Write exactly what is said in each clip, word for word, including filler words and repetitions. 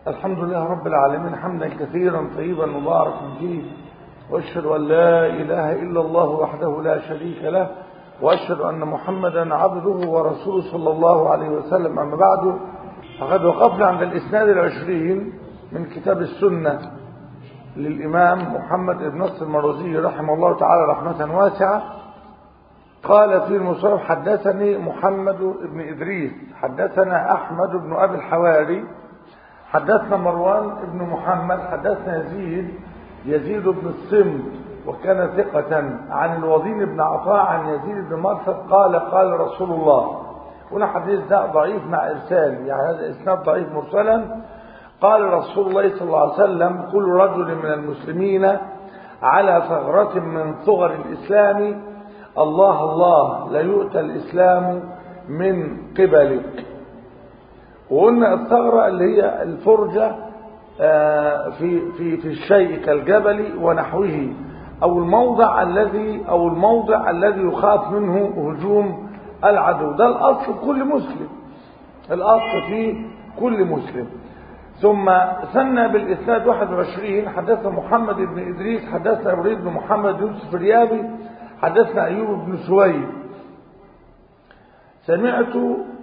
الحمد لله رب العالمين حمدا كثيرا طيبا مباركا فيه، واشهد ان لا اله الا الله وحده لا شريك له، واشهد ان محمدا عبده ورسوله صلى الله عليه وسلم. اما بعد، فقد وقفنا عند الاسناد العشرين من كتاب السنه للامام محمد بن نصر المروزي رحمه الله تعالى رحمه واسعه. قال في المصنف: حدثني محمد بن ادريس حدثنا احمد بن ابي الحواري حدثنا مروان بن محمد حدثنا يزيد يزيد بن الصمت وكان ثقة عن الوضين بن عطاء عن يزيد بن مرثد قال قال رسول الله. هنا حديث ده ضعيف مع إرسال، يعني هذا إسناد ضعيف مرسلا. قال رسول الله صلى الله عليه وسلم: كل رجل من المسلمين على ثغرة من ثغر الإسلام الله الله لا يؤتى الإسلام من قبلك. وقلنا الثغرة اللي هي الفرجة في في في الشيء كالجبل ونحوه، أو الموضع الذي أو الموضع الذي يخاف منه هجوم العدو. ده الأصل في كل مسلم، الأصل في كل مسلم. ثم ثنى بالإسناد واحد وعشرين: حدثنا محمد بن إدريس حدثنا إبراهيم بن محمد يوسف الريابي حدثنا أيوب بن سويد. سمعت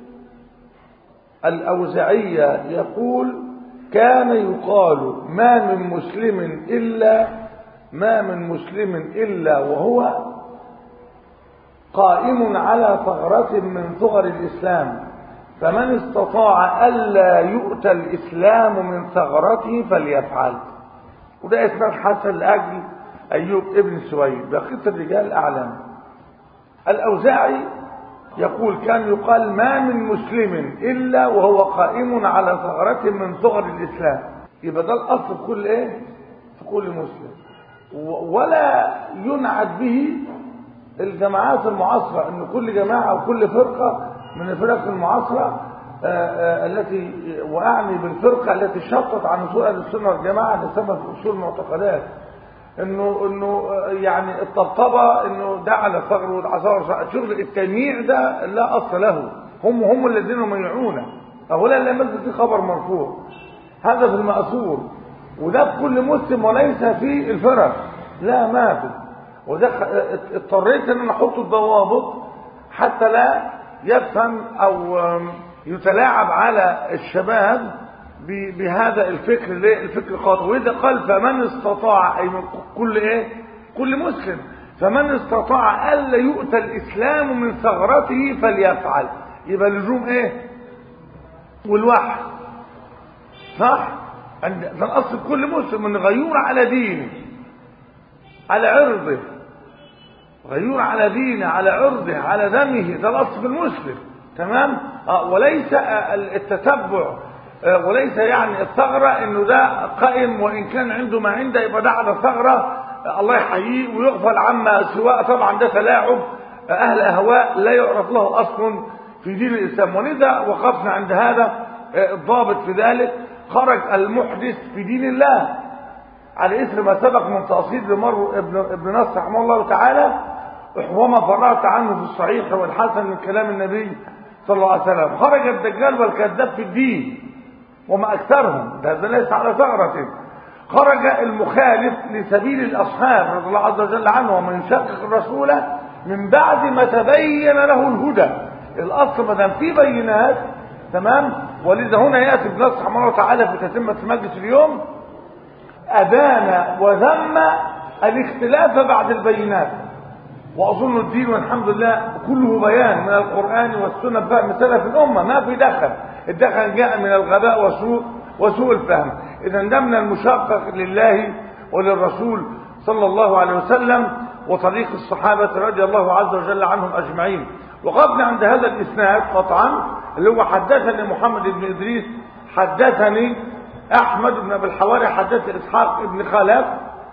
الأوزاعية يقول: كان يقال ما من مسلم إلا ما من مسلم إلا وهو قائم على ثغرة من ثغر الإسلام، فمن استطاع ألا يؤتى الإسلام من ثغرته فليفعل. وده اسناد حسن لأجل أيوب ابن سويد. بقية الرجال أعلم. الأوزاعي يقول: كان يقال ما من مسلم إلا وهو قائم على ثغرة من ثغر الإسلام. يبقى ده الأصل في كل إيه؟ في كل مسلم. ولا ينعد به الجماعات المعاصرة، أن كل جماعة وكل فرقة من الفرق المعاصرة التي، وأعني بالفرقة التي شطت عن أصول أهل السنة والجماعة لسبب في أصول المعتقدات، انه انه يعني الطبطبه انه ده على ثغر وده على ثغر. شغل التمييع ده لا اصل له. هم هم الذين يميعون. اولا لا يمثل في خبر مرفوع، هذا في المأثور، وده في كل مسلم وليس في الفرق. لا ما في. وده اضطريت ان انا احط الضوابط حتى لا يفهم او يتلاعب على الشباب بهذا الفكر. ليه الفكر خاطئ؟ واذا قال فمن استطاع، اي من كل ايه؟ كل مسلم، فمن استطاع الا يؤتى الاسلام من ثغرته فليفعل. يبقى لزوم ايه؟ والوحي. صح؟ ده الاصل كل مسلم، ان غيور على دينه، على عرضه، غيور على دينه، على عرضه، على دمه. ده الاصل في المسلم. تمام؟ اه وليس التتبع، وليس يعني الثغرة انه ده قائم وان كان عنده ما عنده يبقى ده على ثغرة الله يحييه ويغفل عما سواء. طبعا ده تلاعب اهل اهواء لا يعرف له اصل في دين الاسلام. ولذا وقفنا عند هذا الضابط في ذلك: خرج المحدث في دين الله على اثر ما سبق من تأصيل لمر ابن ابن نصر رحمه الله تعالى، وما فرغت عنه في الصحيح والحسن من كلام النبي صلى الله عليه وسلم. خرج الدجال والكذاب في الدين وما أكثرهم، ده ليس على ثغرة. خرج المخالف لسبيل الأصحاب رضي الله عز وجل عنه، ومن يشقق الرسول من بعد ما تبين له الهدى. الأصل ما دام في بينات. تمام؟ ولذا هنا يأتي بنص رحمه الله تعالى في تتمة مجلس اليوم: أبان وذم الاختلاف بعد البينات. وأظن الدين والحمد لله كله بيان من القرآن والسنة بفهم سلف الأمة، ما في دخل. الدخل جاء من الغباء وسوء وسوء الفهم. إذا ده من المشقق لله وللرسول صلى الله عليه وسلم وطريق الصحابة رضي الله عز وجل عنهم أجمعين. وقفنا عند هذا الإسناد قطعا اللي هو: حدثني محمد بن إدريس حدثني أحمد بن أبي الحواري حدثني إسحاق بن خلف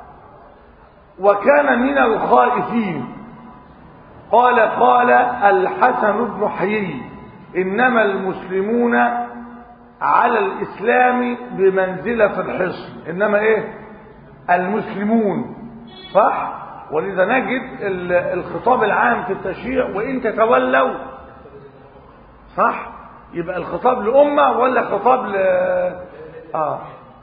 وكان من الخائفين. قال قال الحسن بن حيي: إنما المسلمون على الإسلام بمنزلة الحصن. إنما إيه؟ المسلمون. صح؟ ولذا نجد الخطاب العام في التشريع: وإن تتولوا. صح؟ يبقى الخطاب لأمة ولا خطاب ل... آه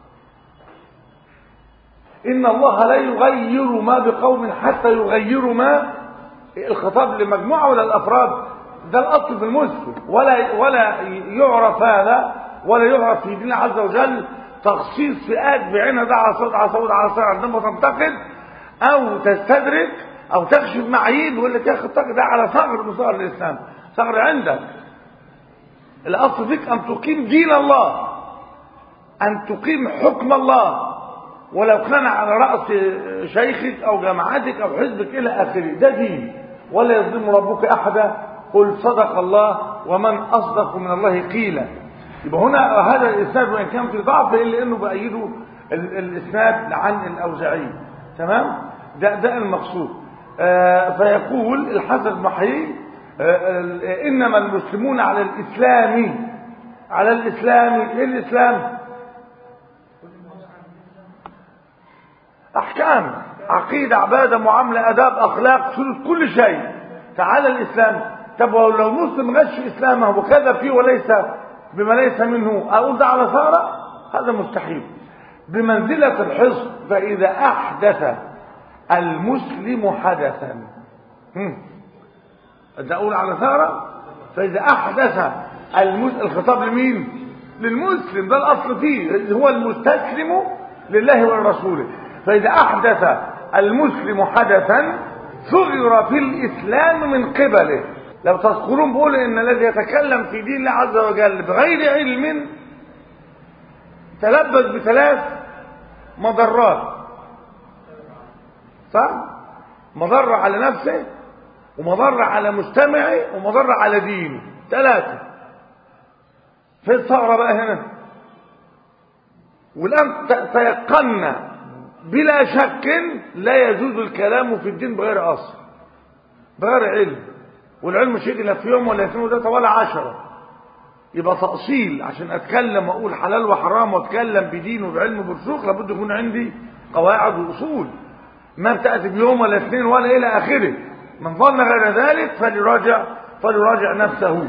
إن الله لا يغير ما بقوم حتى يغيروا ما. الخطاب لمجموعة ولا الأفراد؟ ده الأصل في المسلم، ولا ولا يعرف هذا ولا يعرف في دين الله عز وجل تخصيص فئات بعينها، ده على صوت على صوت على صوت. عندما تنتقد أو تستدرك أو تكشف معايير ويقول لك يا أخي التقد ده على ثغر من ثغر الإسلام، ثغر عندك. الأصل فيك أن تقيم دين الله، أن تقيم حكم الله، ولو كان على رأس شيخك أو جماعتك أو حزبك إلى آخره، ده دين. ولا يظلم ربك أحدا، قل صدق الله ومن أصدق من الله قيلا. يبقى هنا هذا الإسناد وإن كان في ضعف إلا إنه بأيده الإسناد عن الأوزاعي. تمام؟ ده ده المقصود. آه فيقول الحسن بن حيي آه إنما المسلمون على الإسلام، على الإسلام. إيه الإسلام؟ أحكام، عقيدة، عبادة، معاملة، أداب، أخلاق، سلوك، كل شيء. تعالى الإسلام. طب لو مسلم غش إسلامه وكذا فيه وليس بما ليس منه، أقول ده على ثغرة؟ هذا مستحيل. بمنزلة الحصن. فإذا أحدث المسلم حدثا، ده أقول على ثغرة. فإذا أحدث المسلم، الخطاب لمين؟ للمسلم، ده الأصل فيه، هو المستسلم لله ولرسوله. فإذا أحدث المسلم حدثا صغر في الإسلام من قبله. لو تذكرون بقول إن الذي يتكلم في دين الله عز وجل بغير علم تلبس بثلاث مضرات، صح؟ مضرة على نفسه، ومضرة على مجتمعه، ومضرة على دينه. ثلاثة. في الثغرة بقى هنا. والآن تيقنا بلا شك لا يجوز الكلام في الدين بغير أصل، بغير علم. والعلم مش يجي لا في يوم ولا اثنين وثلاثة ولا عشرة. يبقى تأصيل عشان أتكلم وأقول حلال وحرام وأتكلم بدين وبعلم وبرسوخ، لابد يكون عندي قواعد وأصول ما بتأتي بيوم ولا اثنين ولا إلى آخره. من ظن غير ذلك فليراجع فليراجع نفسه.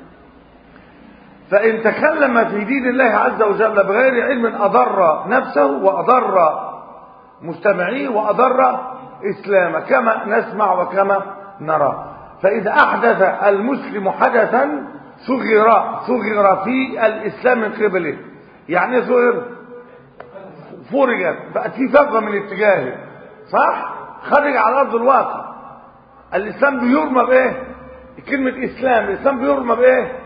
فإن تكلم في دين الله عز وجل بغير علم أضر نفسه وأضر مجتمعيه وأضر إسلامه، كما نسمع وكما نرى. فإذا أحدث المسلم حدثا صغر صغر في الإسلام من قبله. يعني صغر فرجت، بقت في فجوة من اتجاهه، صح؟ خرج على أرض الواقع. الإسلام بيرمى بإيه؟ كلمة إسلام، الإسلام بيرمى بإيه؟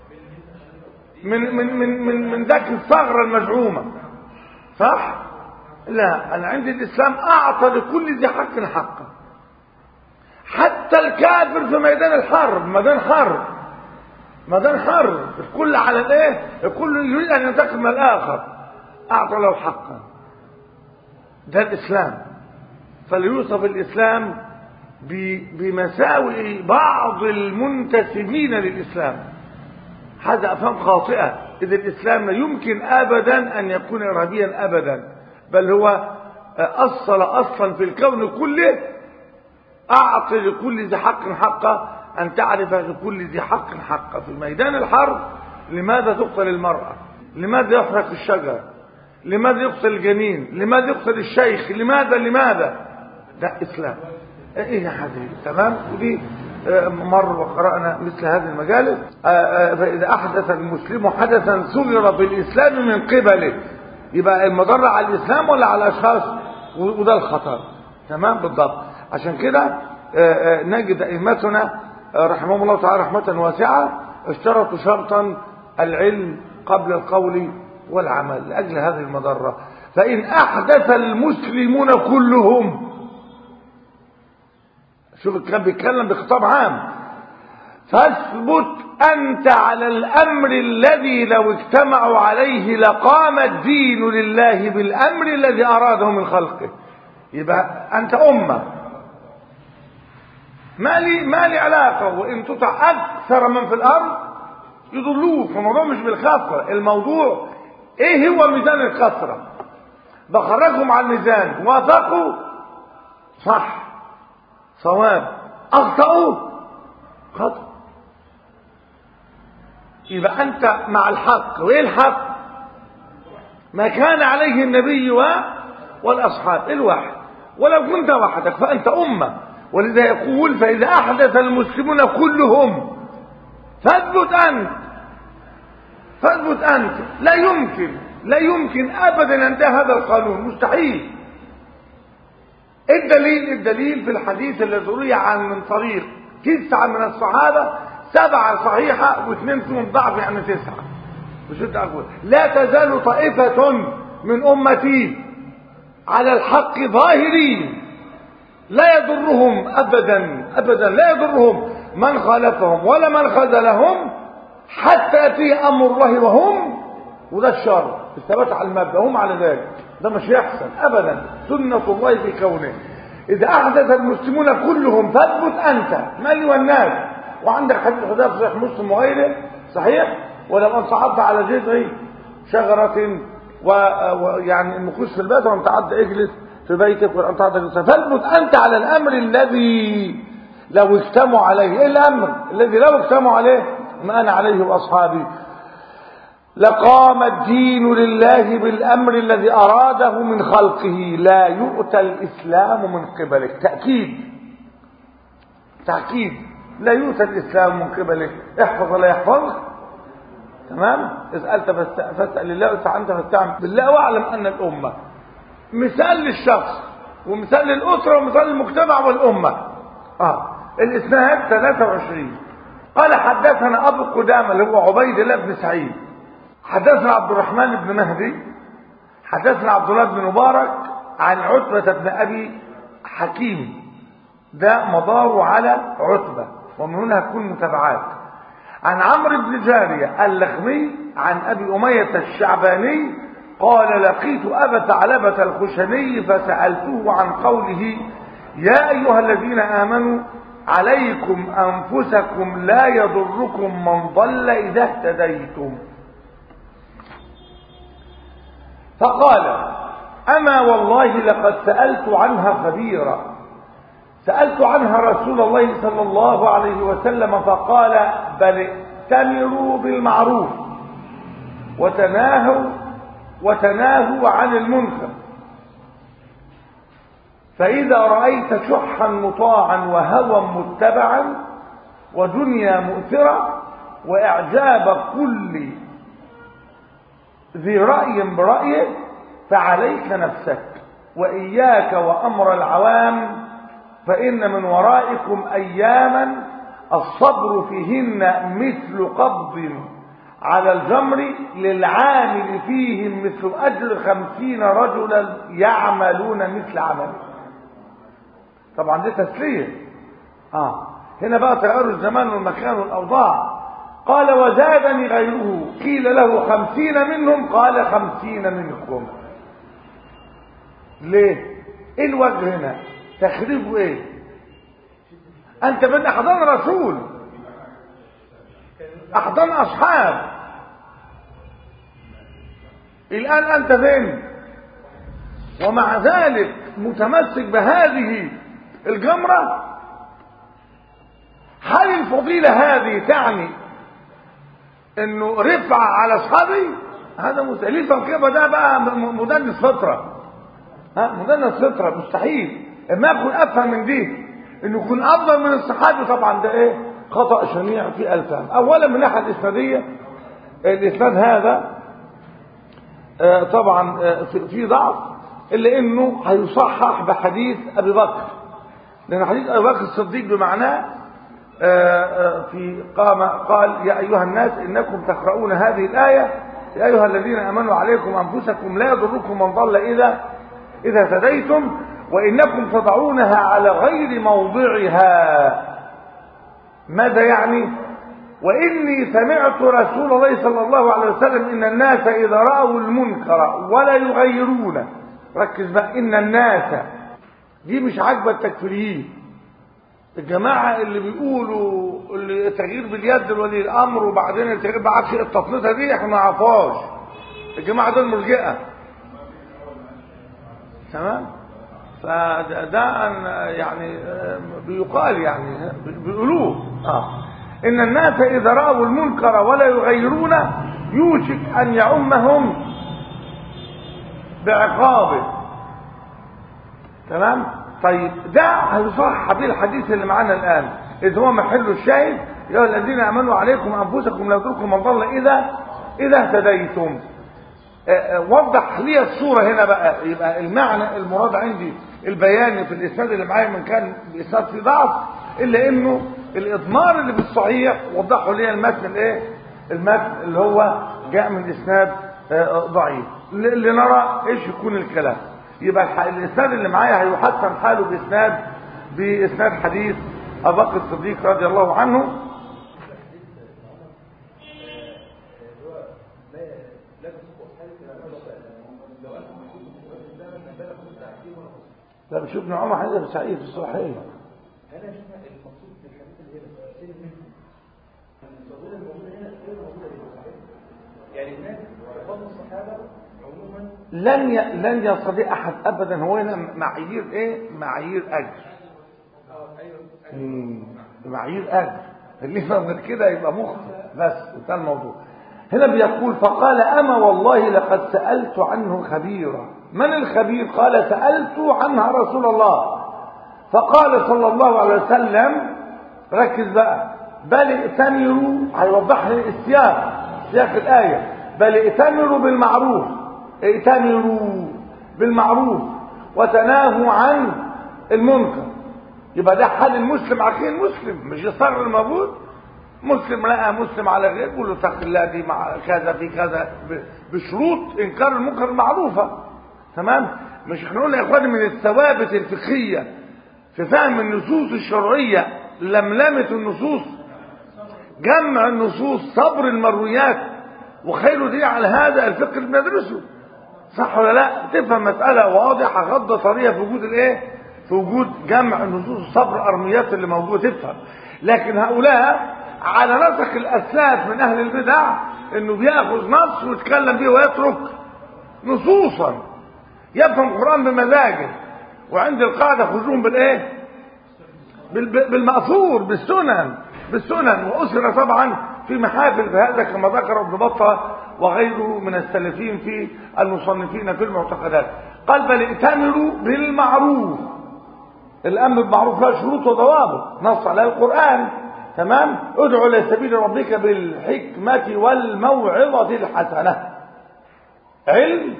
من من من من من ذاك الثغرة المزعومة، صح؟ لا، أنا عندي الإسلام أعطى لكل ذي حق حقه، حتى الكافر في ميدان الحرب، ميدان حرب ميدان حرب الكل على الإيه؟ الكل يريد أن ينتقم من الآخر، أعطى له حقا. ده الإسلام. فليوصف الإسلام بمساوئ بعض المنتسبين للإسلام. هذا أفهام خاطئة. إذا الإسلام لا يمكن أبدا أن يكون إرهابيا أبدا، بل هو أصل أصلا في الكون كله. أعطي لكل ذي حق حقه، أن تعرف لكل ذي حق حقه. في ميدان الحرب لماذا تقتل المرأة؟ لماذا يحرق الشجر؟ لماذا يقتل الجنين؟ لماذا يقتل الشيخ؟ لماذا لماذا؟ ده إسلام. إيه يا حبيبي؟ تمام. ودي مر وقرأنا مثل هذه المجالس. فإذا أحدث المسلم حدثا صغر بالإسلام من قبله. يبقى المضرة على الإسلام ولا على الأشخاص؟ وده الخطر. تمام بالضبط. عشان كده نجد أئمتنا رحمهم الله تعالى رحمة واسعة اشترطوا شرطا العلم قبل القول والعمل لأجل هذه المضرة. فإن أحدث المسلمون كلهم، شوف كان بيتكلم بخطاب عام، فاثبت أنت على الأمر الذي لو اجتمعوا عليه لقام الدين لله بالأمر الذي أراده من خلقه. يبقى أنت أمة، ما لي ما لي علاقة. وإن تطع أكثر من في الأرض يضلوك. الموضوع مش بالكثرة، الموضوع إيه هو ميزان الكثرة. بخرجهم على الميزان، وافقوا صح صواب، أخطأوا خطأ. يبقى أنت مع الحق. وإيه الحق؟ ما كان عليه النبي والأصحاب الواحد. ولو كنت وحدك فأنت أمة. ولذا يقول فإذا أحدث المسلمون كلهم فاثبت أنت فاثبت أنت. لا يمكن لا يمكن أبدا أن ده هذا القانون، مستحيل. الدليل الدليل في الحديث الذي روي عن من طريق تسعة من الصحابة، سبعة صحيحة واثنين فيهم ضعف، يعني تسعة. بشد أقول لا تزال طائفة من أمتي على الحق ظاهرين لا يضرهم أبدا أبدا لا يضرهم من خالفهم ولا من خذلهم حتى يأتي أمر الله وهم، وده الشر الثبات على المبدأ، هم على ذلك. ده مش يحصل أبدا، سنة الله في كونه. إذا أحدث المسلمون كلهم فاثبت أنت مالي والناس. وعندك حديث حذيفة صحيح مسلم وغيره صحيح، ولو أن صعدت على جذع شجرة ويعني المكوس في البيت وأن تعد اجلس في بيتك وأن تعد اجلس، فاثبت أنت على الأمر الذي لو اجتمعوا عليه. إيه الأمر الذي لو اجتمعوا عليه؟ ما أنا عليه وأصحابي. لقام الدين لله بالأمر الذي أراده من خلقه، لا يؤتى الإسلام من قبلك. تأكيد تأكيد لا يؤتى الإسلام من قبلك. احفظ لا يحفظ. تمام. اسألت فاسأل الله، واستعنت فاستعن بالله، واعلم أن الأمة مثال للشخص ومثال للأسرة ومثال للمجتمع والأمة. آه. الإسناد ثلاثة وعشرين. قال حدثنا أبو قدامة اللي هو عبيد الله بن سعيد، حدثنا عبد الرحمن بن مهدي، حدثنا عبد الله بن مبارك عن عتبة بن أبي حكيم، ده مداره على عتبة ومن هنا هتكون متابعات. عن عمرو بن جارية اللخمي عن أبي أمية الشعباني قال لقيت أبا ثعلبة الخشني فسألته عن قوله يا أيها الذين آمنوا عليكم أنفسكم لا يضركم من ضل إذا اهتديتم. فقال أما والله لقد سألت عنها خبيرا، سألت عنها رسول الله صلى الله عليه وسلم فقال بل ائتمروا بالمعروف وتناهوا وتناهوا عن المنكر، فإذا رأيت شحا مطاعا وهوى متبعا ودنيا مؤثرة وإعجاب كل ذي رأي برأيه فعليك نفسك وإياك وأمر العوام، فإن من ورائكم أياما الصبر فيهن مثل قبض على الجمر للعامل فيهم مثل أجر خمسين رجلا يعملون مثل عمله. طبعا دي تسلية. آه. هنا بقى تغير الزمان والمكان والأوضاع. قال وزادني غيره قيل له خمسين منهم قال خمسين منكم. ليه؟ ايه الوجه هنا؟ تخريبه ايه؟ انت من احضان رسول، احضان اصحاب، الان انت فين؟ ومع ذلك متمسك بهذه الجمرة. هل الفضيلة هذه تعني انه رفع على اصحابي؟ هذا مستحيل. تنقيبه ده بقى مدنس فطره، ها مدنس فطره، مستحيل. اما اكون افهم من دي انه يكون افضل من الصحابي، طبعا ده ايه؟ خطا شنيع في الفهم. اولا من الناحيه الاسناديه، الاسناد هذا آه طبعا آه في ضعف، الا انه هيصحح بحديث ابي بكر، لان حديث ابي بكر الصديق بمعناه في قام قال يا أيها الناس إنكم تقرؤون هذه الآية يا أيها الذين آمنوا عليكم أنفسكم لا يضركم من ضل إذا إذا هديتم وإنكم تضعونها على غير موضعها. ماذا يعني؟ وإني سمعت رسول الله صلى الله عليه وسلم إن الناس إذا رأوا المنكر ولا يغيرون، ركز بقى، إن الناس دي مش عاجبة التكفيريين، الجماعة اللي بيقولوا اللي التغيير باليد ولي الأمر وبعدين التغيير بعكس التفنيطة دي احنا ما نعرفهاش. الجماعة دول مرجئة. تمام؟ فده أن يعني بيقال يعني بيقولوه اه إن الناس إذا رأوا المنكر ولا يغيرون يوشك أن يعمهم بعقابه. تمام. طيب ده هيصح به الحديث اللي معانا الان، اذ هو محل الشاهد: يا الذين امنوا عليكم انفسكم لا يضركم من ضل اذا اذا اهتديتم. وضح لي الصوره هنا بقى. يبقى المعنى المراد عندي البياني في الاسناد اللي معايا، من كان الاسناد في ضعف الا انه الاضمار اللي في الصحيح وضحوا لي المتن الايه المتن اللي هو جاء من اسناد ضعيف، لنرى ايش يكون الكلام. يبقى الاسناد اللي معايا هيحسن حاله باسناد باسناد حديث ابو بكر الصديق رضي الله عنه. لا، مش ابن عمر حديث سعيد في الصحيح. انا شفنا المقصود في الحديث اللي هنا تفسير منه الفضيله الموجوده هنا غير موجوده في الصحيح. يعني هناك فضل الصحابه عموما لن ي... لن يستطيع احد ابدا. هو هنا معايير ايه؟ معايير اجر. اه ايوه امم معايير اجر. اللي يفهم غير كده يبقى مخطئ بس. ده الموضوع. هنا بيقول: فقال: اما والله لقد سالت عنه خبيرا. من الخبير؟ قال: سالت عنها رسول الله. فقال صلى الله عليه وسلم، ركز بقى: بل ائتمروا، هيوضح لي السياق سياق الايه: بل ائتمروا بالمعروف، ائتمروا بالمعروف وتناهوا عن المنكر. يبقى ده حال المسلم عقيل المسلم، مش يصر الموجود. مسلم لقى مسلم على غير، يقول له اتق الله دي مع كذا في كذا بشروط انكار المنكر المعروفه. تمام. مش احنا قلنا يا اخواني من الثوابت الفقهيه في فهم النصوص الشرعيه لملمه النصوص، جمع النصوص، صبر المرويات، وخير دي على هذا الفقه اللي بندرسه. صح ولا لا؟ تفهم مساله واضحه غضه طريه في وجود الايه؟ في وجود جمع النصوص، صبر ارميات اللي موجوده، تفهم. لكن هؤلاء على نسق الاسلاف من اهل البدع، انه بياخذ نص ويتكلم به ويترك نصوصا، يفهم القران بمزاجه. وعند القاعده خذوهم بالايه؟ بالمأثور، بالسنن بالسنن وأسر طبعا في محافل في هذا كما ذكر ابن بطة وغيره من السلفين في المصنفين في المعتقدات. قال: بل ائتمروا بالمعروف. الامر بالمعروف له شروط وضوابط نص على القرآن. تمام. ادعو الى سبيل ربك بالحكمة والموعظة الحسنة. علم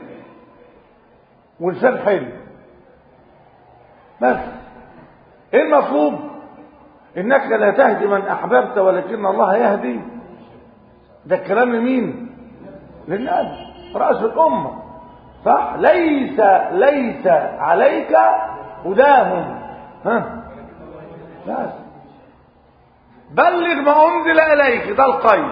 ولسان حلم بس. ايه المطلوب؟ انك لا تهدي من احببت ولكن الله يهدي. ده الكلام لمين؟ للنبي رأس الامه. صح. ليس ليس عليك هداهم، ها بس بلغ ما انزل اليك. ده القيد.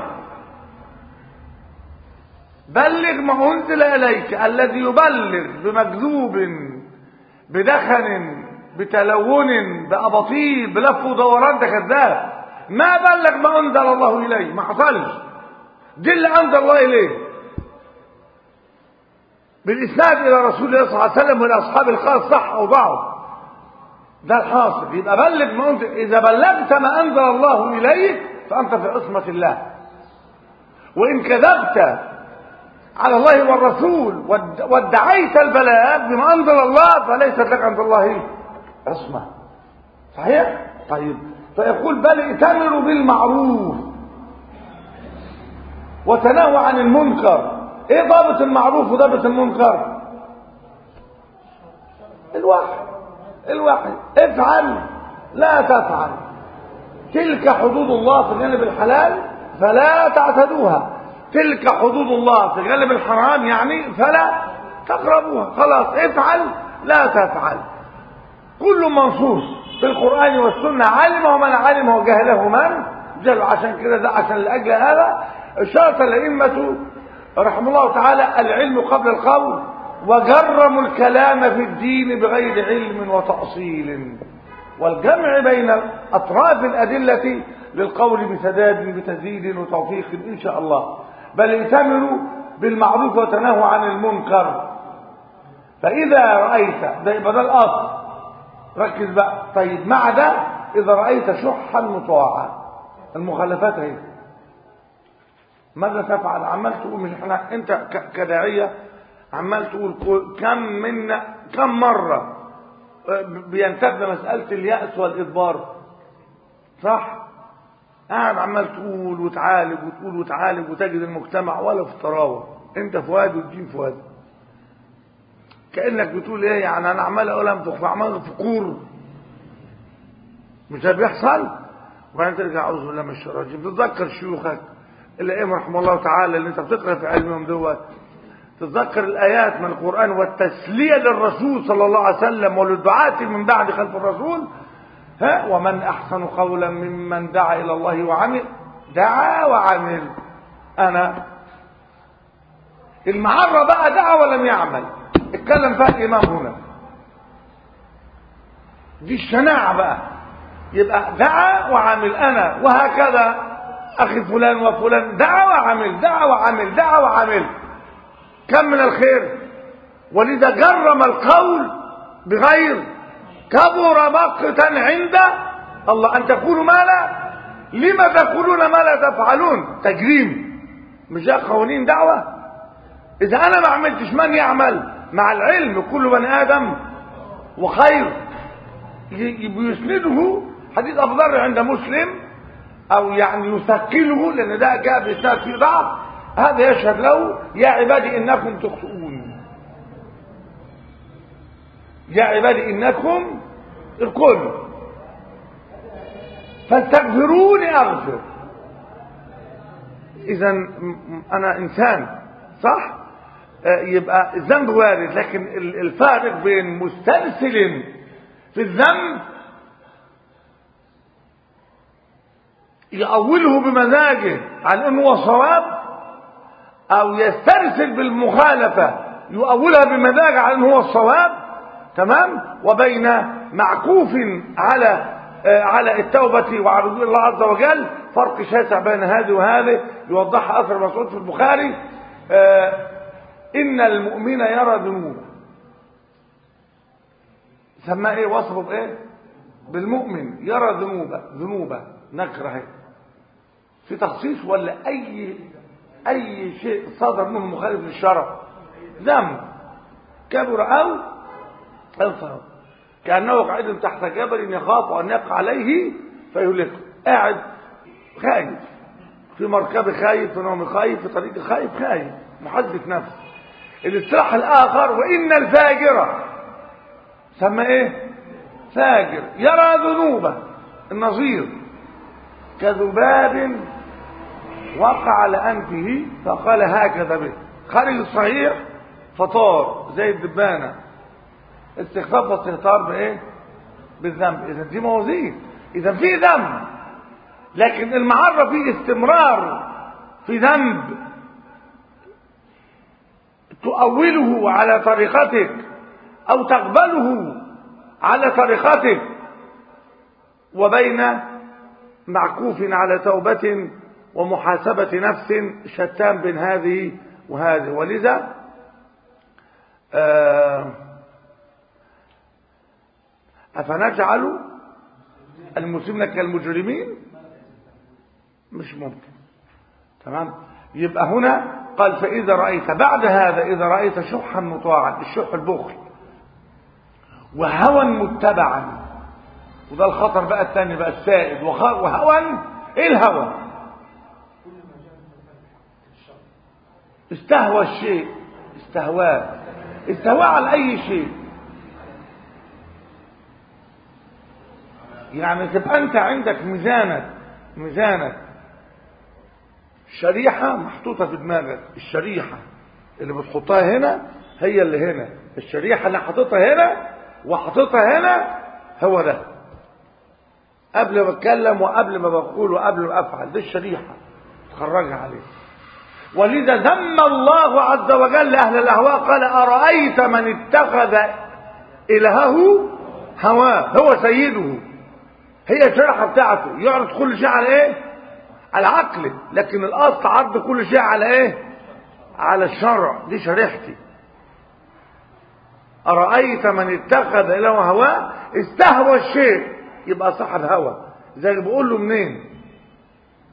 بلغ ما انزل اليك. الذي يبلغ بمكذوب بدخن بتلون بأباطيل بلف ودوران ده كذاب. ما بلغ ما انزل الله اليه، ما حصلش. دي اللي انزل الله اليه بالاسناد الى رسول الله صلى الله عليه وسلم والاصحاب القال صح او ضعف. ده الحاصل. يبقى بلغ ما انزل. اذا بلغت ما انزل الله اليك فانت في عصمه الله. وان كذبت على الله والرسول وادعيت البلاغ بما انزل الله فليست لك عند الله عصمه. صحيح؟ طيب. فيقول: بل ائتمروا بالمعروف وتناهوا عن المنكر. ايه ضابط المعروف وضابط المنكر؟ الوحي. الوحي. افعل لا تفعل. تلك حدود الله في جانب الحلال فلا تعتدوها. تلك حدود الله في جانب الحرام يعني فلا تقربوها. خلاص. افعل لا تفعل. كل منصوص في القرآن والسنة علمه من علمه وجهله من جهله. عشان كده ده عشان لأجل هذا اشارة الأئمة رحمه الله تعالى العلم قبل القول، وجرموا الكلام في الدين بغير علم وتأصيل، والجمع بين أطراف الأدلة للقول بسداد بتزيد وتوفيق إن شاء الله. بل ائتمروا بالمعروف وتناهوا عن المنكر. فإذا رأيت ده يبقى ده الأصل. ركز بقى. طيب مع ده إذا رأيت شحا مطاعا، المخالفات هي ماذا تفعل؟ عمال تقول مش احنا انت كداعية عمال تقول كم منا كم مرة بينتبه مسألة اليأس والإدبار، صح؟ قاعد عمال تقول وتعالج وتقول وتعالج وتجد المجتمع ولا في طراوة، انت في وادي والدين في وادي. كأنك بتقول ايه يعني انا عمال اقول انفخ في اعمال فقور، مش ده بيحصل؟ وبعدين ترجع اعوذ بالله من الشيطان الرجيم، تتذكر شيوخك الائمه رحمه الله تعالى اللي انت بتقرا في علمهم دوت، تتذكر الايات من القران والتسليه للرسول صلى الله عليه وسلم وللدعاة من بعد خلف الرسول. ها ومن احسن قولا ممن دعا الى الله وعمل، دعا وعمل. انا المعره بقى دعا ولم يعمل، اتكلم فيها الامام هنا، دي الشناعه بقى. يبقى دعا وعمل انا، وهكذا اخي فلان وفلان دعا وعمل دعا وعمل دعا وعمل، كم من الخير. ولذا جرم القول بغير كبر مقتا عند الله ان تقولوا ما لا، لما تقولون ما لا تفعلون، تجريم. مش ده قوانين دعوه؟ اذا انا ما عملتش من يعمل؟ مع العلم كل بني ادم وخير. يسنده حديث ابو ذر عند مسلم، او يعني يثقله، لان ده جاء باسناد فيه ضعف، هذا يشهد له يا عبادي انكم تخطئون، يا عبادي انكم الكل فاستغفروني اغفر. اذا انا انسان، صح؟ يبقى الذنب وارد، لكن الفارق بين مسترسل في الذنب يأوله بمزاجه على انه هو صواب، او يسترسل بالمخالفة يؤولها بمزاجه على انه هو الصواب، تمام؟ وبين معكوف على على التوبة وعلى رجوع الله عز وجل، فرق شاسع بين هذه وهذه، يوضحها اثر مسعود في البخاري. ان المؤمن يرى ذنوبه، سماه ايه؟ وصفه بايه؟ بالمؤمن يرى ذنوبه، ذنوبه نكره هي في تخصيص ولا اي اي شيء صدر منه مخالف للشرع، ذنب كبر او انصر، كانه قاعد تحت جبل يخاف ان يقع عليه فيهلكه. قاعد خايف في مركبه، خايف في نوم، خايف في طريق، خايف خايف محدث نفسه. الاصطلاح الاخر وان الفاجر، سمى ايه؟ فاجر يرى ذنوبه، النظير كذباب وقع على انفه فقال هكذا به، خارج الصحيح فطار زي الدبانه، استخفاف واستهتار بايه؟ بالذنب. اذا دي موازين، اذا في ذنب، لكن المعره في استمرار في ذنب تؤوله على طريقتك او تقبله على طريقتك، وبين معكوف على توبة ومحاسبة نفس، شتان بين هذه وهذه. ولذا أفنجعل المسلمين كالمجرمين؟ مش ممكن، تمام؟ يبقى هنا قال فإذا رأيت بعد هذا، إذا رأيت شحا مطاعا، الشح البخل، وهوى متبعا، وده الخطر بقى الثاني بقى السائد، وهوى. ايه الهوى؟ استهوى الشيء، استهواه استهواه على اي شيء. يعني تبقى انت عندك ميزانك ميزانك شريحة محطوطة في دماغك، الشريحة اللي بتحطها هنا هي اللي هنا، الشريحة اللي حاططها هنا وحاططها هنا هو ده، قبل ما اتكلم وقبل ما بقول وقبل ما افعل، دي الشريحة تخرجها عليه. ولذا ذم الله عز وجل اهل الاهواء، قال ارايت من اتخذ الهه هواه، هو سيده، هي الشريحة بتاعته، يعرض كل شيء على ايه؟ على عقله، لكن الاصل عرض كل شيء على ايه؟ على الشرع، دي شريحتي. ارايت من اتخذ الهه هواه، استهوى الشيء، يبقى صاحب هوى. زي اللي بقول له منين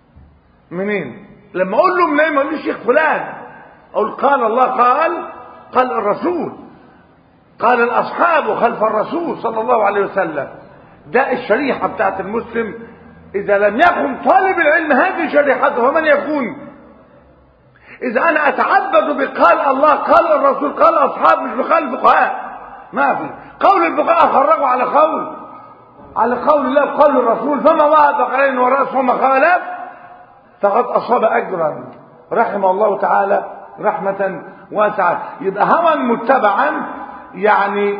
منين لما اقول له منين ما اقولش شيخ فلان، اقول قال الله قال قال الرسول، قال الأصحاب خلف الرسول صلى الله عليه وسلم. ده الشريحة بتاعت المسلم. إذا لم يكن طالب العلم هذه شريحته فمن يكون؟ إذا أنا أتعبد بقال الله قال الرسول قال الأصحاب مش بقال الفقهاء، ما في قول الفقهاء خرجوا على قول على قول الله بقول الرسول، فما وافق عليه ورأس وما خالف فقد أصاب أجرا رحمه الله تعالى رحمة واسعة. يبقى هوى متبعا يعني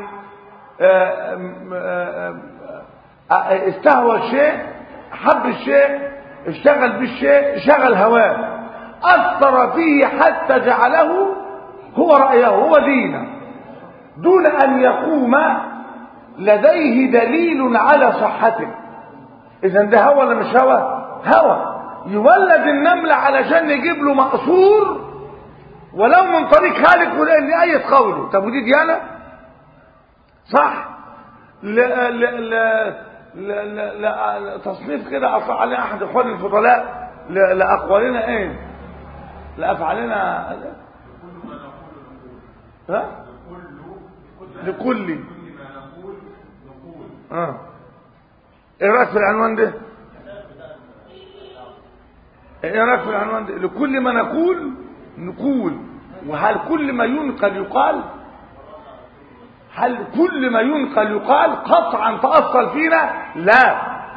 استهوى الشيء، حب الشيء، اشتغل بالشيء، شغل هواه، أثر فيه حتى جعله هو رأيه هو دينه، دون أن يقوم لديه دليل على صحته. إذا ده هوى ولا مش هوى؟ هوى. يولد النملة علشان يجيب له مقصور ولو من طريق خالق ولأن أي قوله. طب ودي ديانة؟ صح؟ لا لا لا لا لا, لا تصنيف كده أصلا عليه أحد إخوان الفضلاء لأقوالنا إيه؟ لأفعالنا ها؟ لكل اه ايه رايك في العنوان ده؟ ايه رايك في العنوان ده؟ لكل ما نقول نقول. وهل كل ما ينقل يقال؟ هل كل ما ينقل يقال قطعا تأصل فينا؟ لا.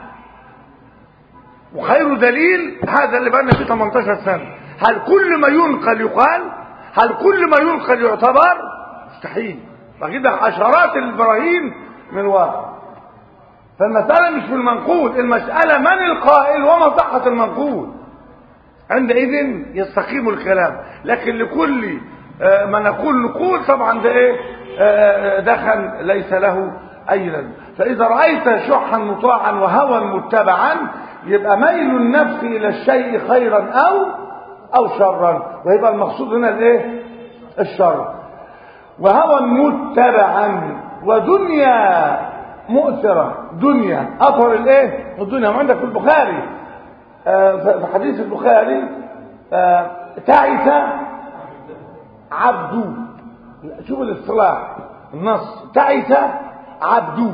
وخير دليل هذا اللي بقالنا فيه ثمانية عشر سنة. هل كل ما ينقل يقال؟ هل كل ما ينقل يعتبر؟ مستحيل. فكده عشرات البراهين من واقع. فالمسألة مش في المنقول، المسألة من القائل وما صحة المنقول. عندئذ يستقيم الكلام. لكن لكل ما نقول نقول طبعا ده ايه دخل ليس له اي لازمه. فاذا رايت شحا مطاعا وهوى متبعا يبقى ميل النفس الى الشيء خيرا او او شرا، ويبقى المقصود هنا الايه؟ الشر. وهوى متبعا ودنيا مؤثرة. دنيا أثر الايه؟ الدنيا. وعندك في البخاري آه في حديث البخاري آه تعس عبدو. شوف الاصطلاح النص، تعس عبدو.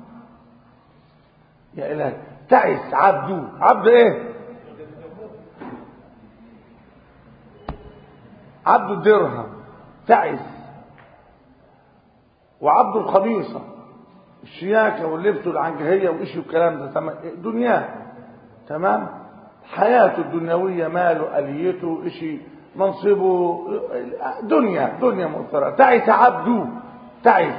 يا إلهي، تعس عبدو. عبد ايه؟ عبد الدرهم تعس، وعبد الخبيصة الشياكة واللبس والعنجهية وإشي والكلام ده. تمام. دنياه تمام، حياته الدنيوية، ماله، آليته، إشي، منصبه، دنيا دنيا مؤثرة. تعس عبده، تعس.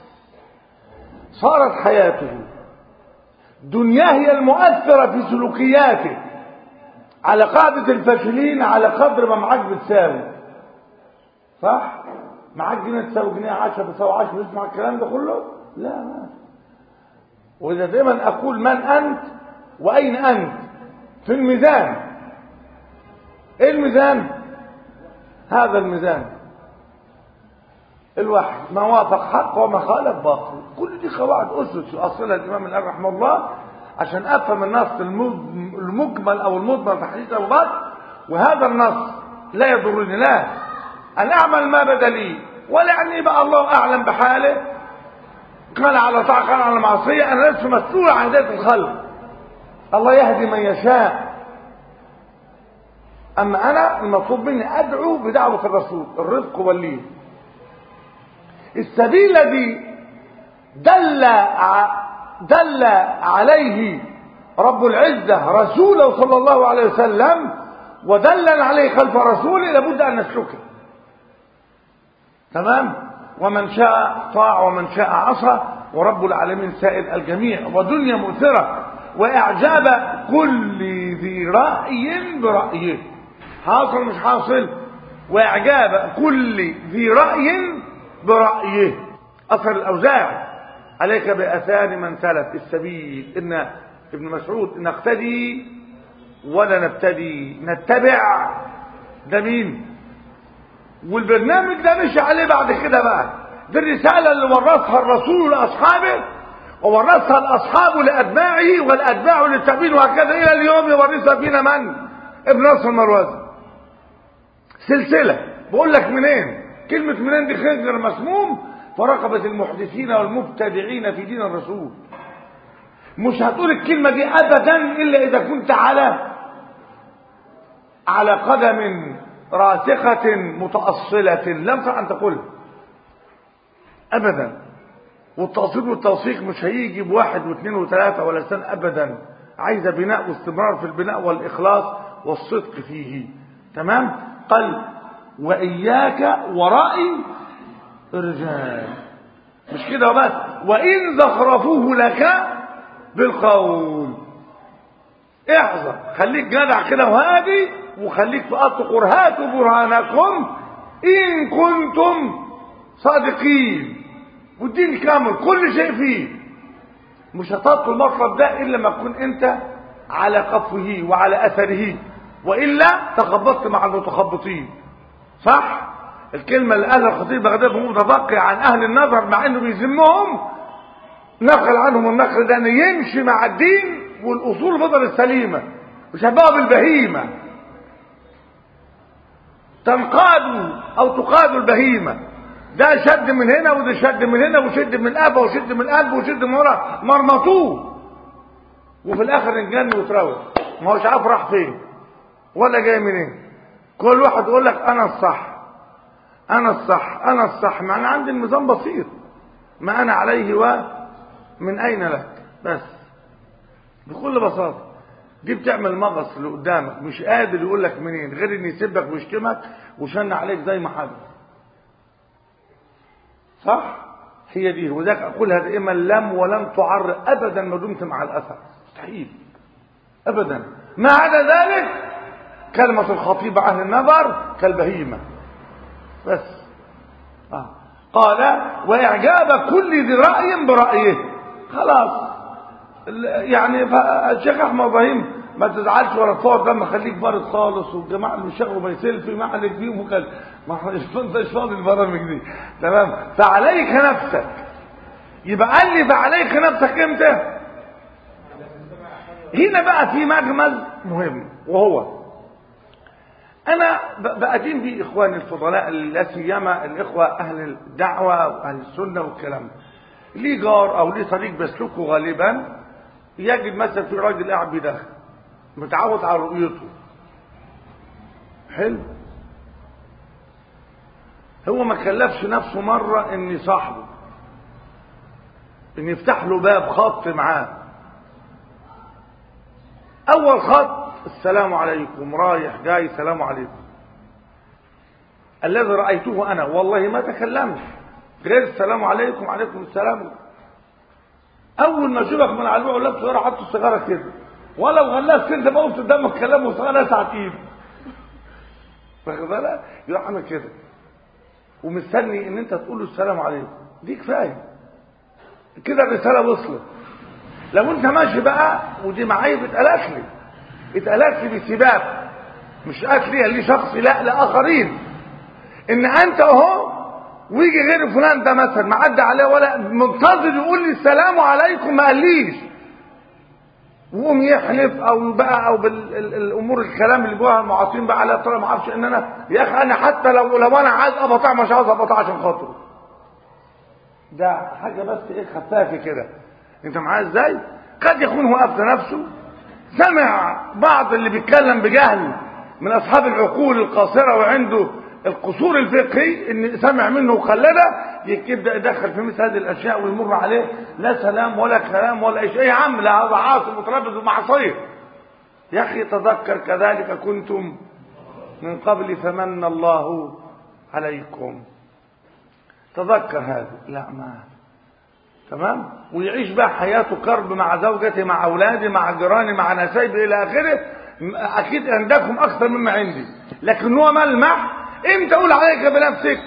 صارت حياته دنياه هي المؤثرة في سلوكياته. على قاعدة الفاشلين على قدر ما معاك بتساوي. صح؟ معاك جنيه تساوي جنيه، عشرة بتساوي عشرة. بتسمع الكلام ده كله؟ لا ما. وإذا دائما أقول من أنت وأين أنت في الميزان. إيه الميزان؟ هذا الميزان الواحد، ما وافق حق وما خالف باطل. كل دي قواعد أسس يؤصلها الإمام الألباني رحمه الله عشان أفهم النص المجمل أو المضمر في حديث أبو بكر. وهذا النص لا يضرني، لا أن أعمل ما بدا لي، ولا يعني بقى الله أعلم بحاله، كان على طاعة كان على معصية. أنا لست مسؤول عن ذات الخلق، الله يهدي من يشاء. أما أنا المطلوب مني أدعو بدعوة الرسول، الرفق واللين. السبيل الذي دل دل عليه رب العزة رسوله صلى الله عليه وسلم ودلنا عليه خلف رسوله لابد أن نسلكه. تمام. ومن شاء طاع ومن شاء عصى، ورب العالمين سائل الجميع. ودنيا مؤثرة، وإعجاب كل ذي رأي برأيه. حاصل مش حاصل؟ وإعجاب كل ذي رأي برأيه. أثر الأوزاع عليك بأثار من سلف السبيل. إن ابن مسعود نقتدي ولا نبتدي، نتبع. ده مين؟ والبرنامج ده مش عليه بعد كده بقى. دي الرسالة اللي ورثها الرسول لأصحابه، وورثها الأصحاب لأتباعه، والأتباع للتابعين، وهكذا إلى اليوم يورثها فينا من؟ ابن نصر المروزي. سلسلة. بقول لك منين؟ كلمة من عند خنزر مسموم فرقبة المحدثين والمبتدعين في دين الرسول. مش هتقول الكلمة دي أبدا إلا إذا كنت على على قدم راسخة متأصلة لم تستطع أن تقولها أبدا. والتأصيل والتوثيق مش هيجي بواحد واثنين وثلاثة ولا سنة أبدا، عايزة بناء واستمرار في البناء والإخلاص والصدق فيه. تمام؟ قال وإياك ورأي الرجال، مش كده وبس، وإن زخرفوه لك بالقول. احذر، خليك جدع كده وهادي، وخليك في أطقر هاتوا برهانكم إن كنتم صادقين. والدين كامل كل شيء فيه، مش هتطلب المطلب ده إلا ما تكون أنت على قفه وعلى أثره، وإلا تخبطت مع المتخبطين. صح؟ الكلمة اللي قالها الخطيب بغداد متبقي عن أهل النظر مع إنه بيذمهم، نقل عنهم النقل ده إنه يمشي مع الدين والأصول فضل السليمة، وشباب بالبهيمة، تنقادوا أو تقادوا البهيمة. ده شد من هنا وده شد من هنا وشد من الأبا وشد من القلب وشد من ورا، مرمطوه وفي الآخر انجن وتروح، ما هوش عارف راح فين ولا جاي منين. كل واحد يقول لك أنا الصح أنا الصح أنا الصح، مع أن عندي النظام بسيط، ما أنا عليه ومن أين لك، بس بكل بساطة. دي بتعمل مغص اللي قدامك، مش قادر يقول لك منين غير ان يسبك ويشتمك وشن عليك زي ما حدث. صح؟ هي دي. وذاك اقولها دائما لم ولم تعر ابدا ما دمت مع الاثر، مستحيل ابدا. ما عدا ذلك كلمة الخطيب عن النظر كالبهيمة بس. آه. قال واعجاب كل ذي رأي برأيه. خلاص يعني الشيخ احمد ابراهيم ما تزعلش ولا تصور دم، خليك بارد خالص، والجماعه اللي بيشغلوا بيسيلفي ما عليك فيهم وكل ما انت مش فاضي البرامج دي. تمام؟ فعليك نفسك. يبقى قال لي فعليك نفسك امتى؟ هنا بقى في مجمل مهم، وهو انا بقدم بيه اخواني الفضلاء لا سيما الاخوه اهل الدعوه واهل السنه والكلام ده، ليه جار او ليه طريق بيسلكه غالبا، يجد مثلا في راجل قاعد بيدخن متعود على رؤيته، حلو، هو ما كلفش نفسه مره ان يصاحبه، ان يفتح له باب خط معاه. اول خط السلام عليكم، رايح جاي سلام عليكم. الذي رايته انا والله ما تكلمش غير السلام عليكم وعليكم السلام. اول ما اشوفك من على البوع لابس ورا حط السيجاره كده، ولو غلست انت بقى قدامك كلام وصغيره ساعه ايد، واخد بالك؟ يروح عامل كده ومستني ان انت تقول له السلام عليكم. دي كفايه كده، الرساله وصلت. لو انت ماشي بقى، ودي معايا اتقالت لي اتقالت لي بسباب، مش قالت لي ليه شخصي، لا لاخرين، ان انت اهو ويجي غير فلان ده مثلا معدي عليه ولا منتظر يقول لي السلام عليكم، ما قاليش، وقوم يحلف او بقى او بالامور الكلام اللي جواها المعاصرين بقى على طول ما اعرفش ان انا يا اخي انا حتى لو لو انا عايز ابطع مش عاوز ابطع عشان خاطره. ده حاجه بس ايه خفافه كده، انت معايا ازاي؟ قد يكون هو افدى نفسه، سمع بعض اللي بيتكلم بجهل من اصحاب العقول القاصره وعنده القصور الفقهي، ان سمع منه وخلده، يبدا يدخل في مثل هذه الاشياء ويمر عليه لا سلام ولا كلام ولا اي شيء. يا عم لا، هذا عاصي متربص بمعصيه. يا اخي تذكر كذلك كنتم من قبل فمن الله عليكم. تذكر هذا. لا ما تمام، ويعيش بقى حياته كرب مع زوجته مع اولاده مع جيرانه مع نسايبه الى اخره. اكيد عندكم اكثر مما عندي، لكن هو ملمح امتى اقول عليك بنفسك.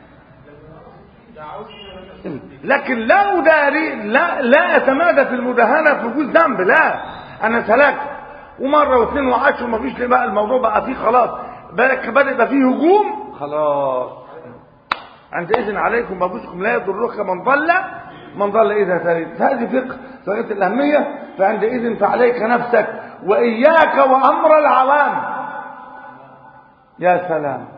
لكن لا اداري، لا لا اتمادى في المداهنه في وجود ذنب، لا انا سلكت ومره واثنين وعشر وما فيش ليه بقى، الموضوع بقى فيه خلاص، بالك بدا يبقى فيه هجوم خلاص. عندئذ عليكم بابوسكم لا يضرك من ضل من ضل اذا تريد. هذه فقه غاية الاهميه. فعندئذ فعليك نفسك واياك وامر العوام. يا سلام،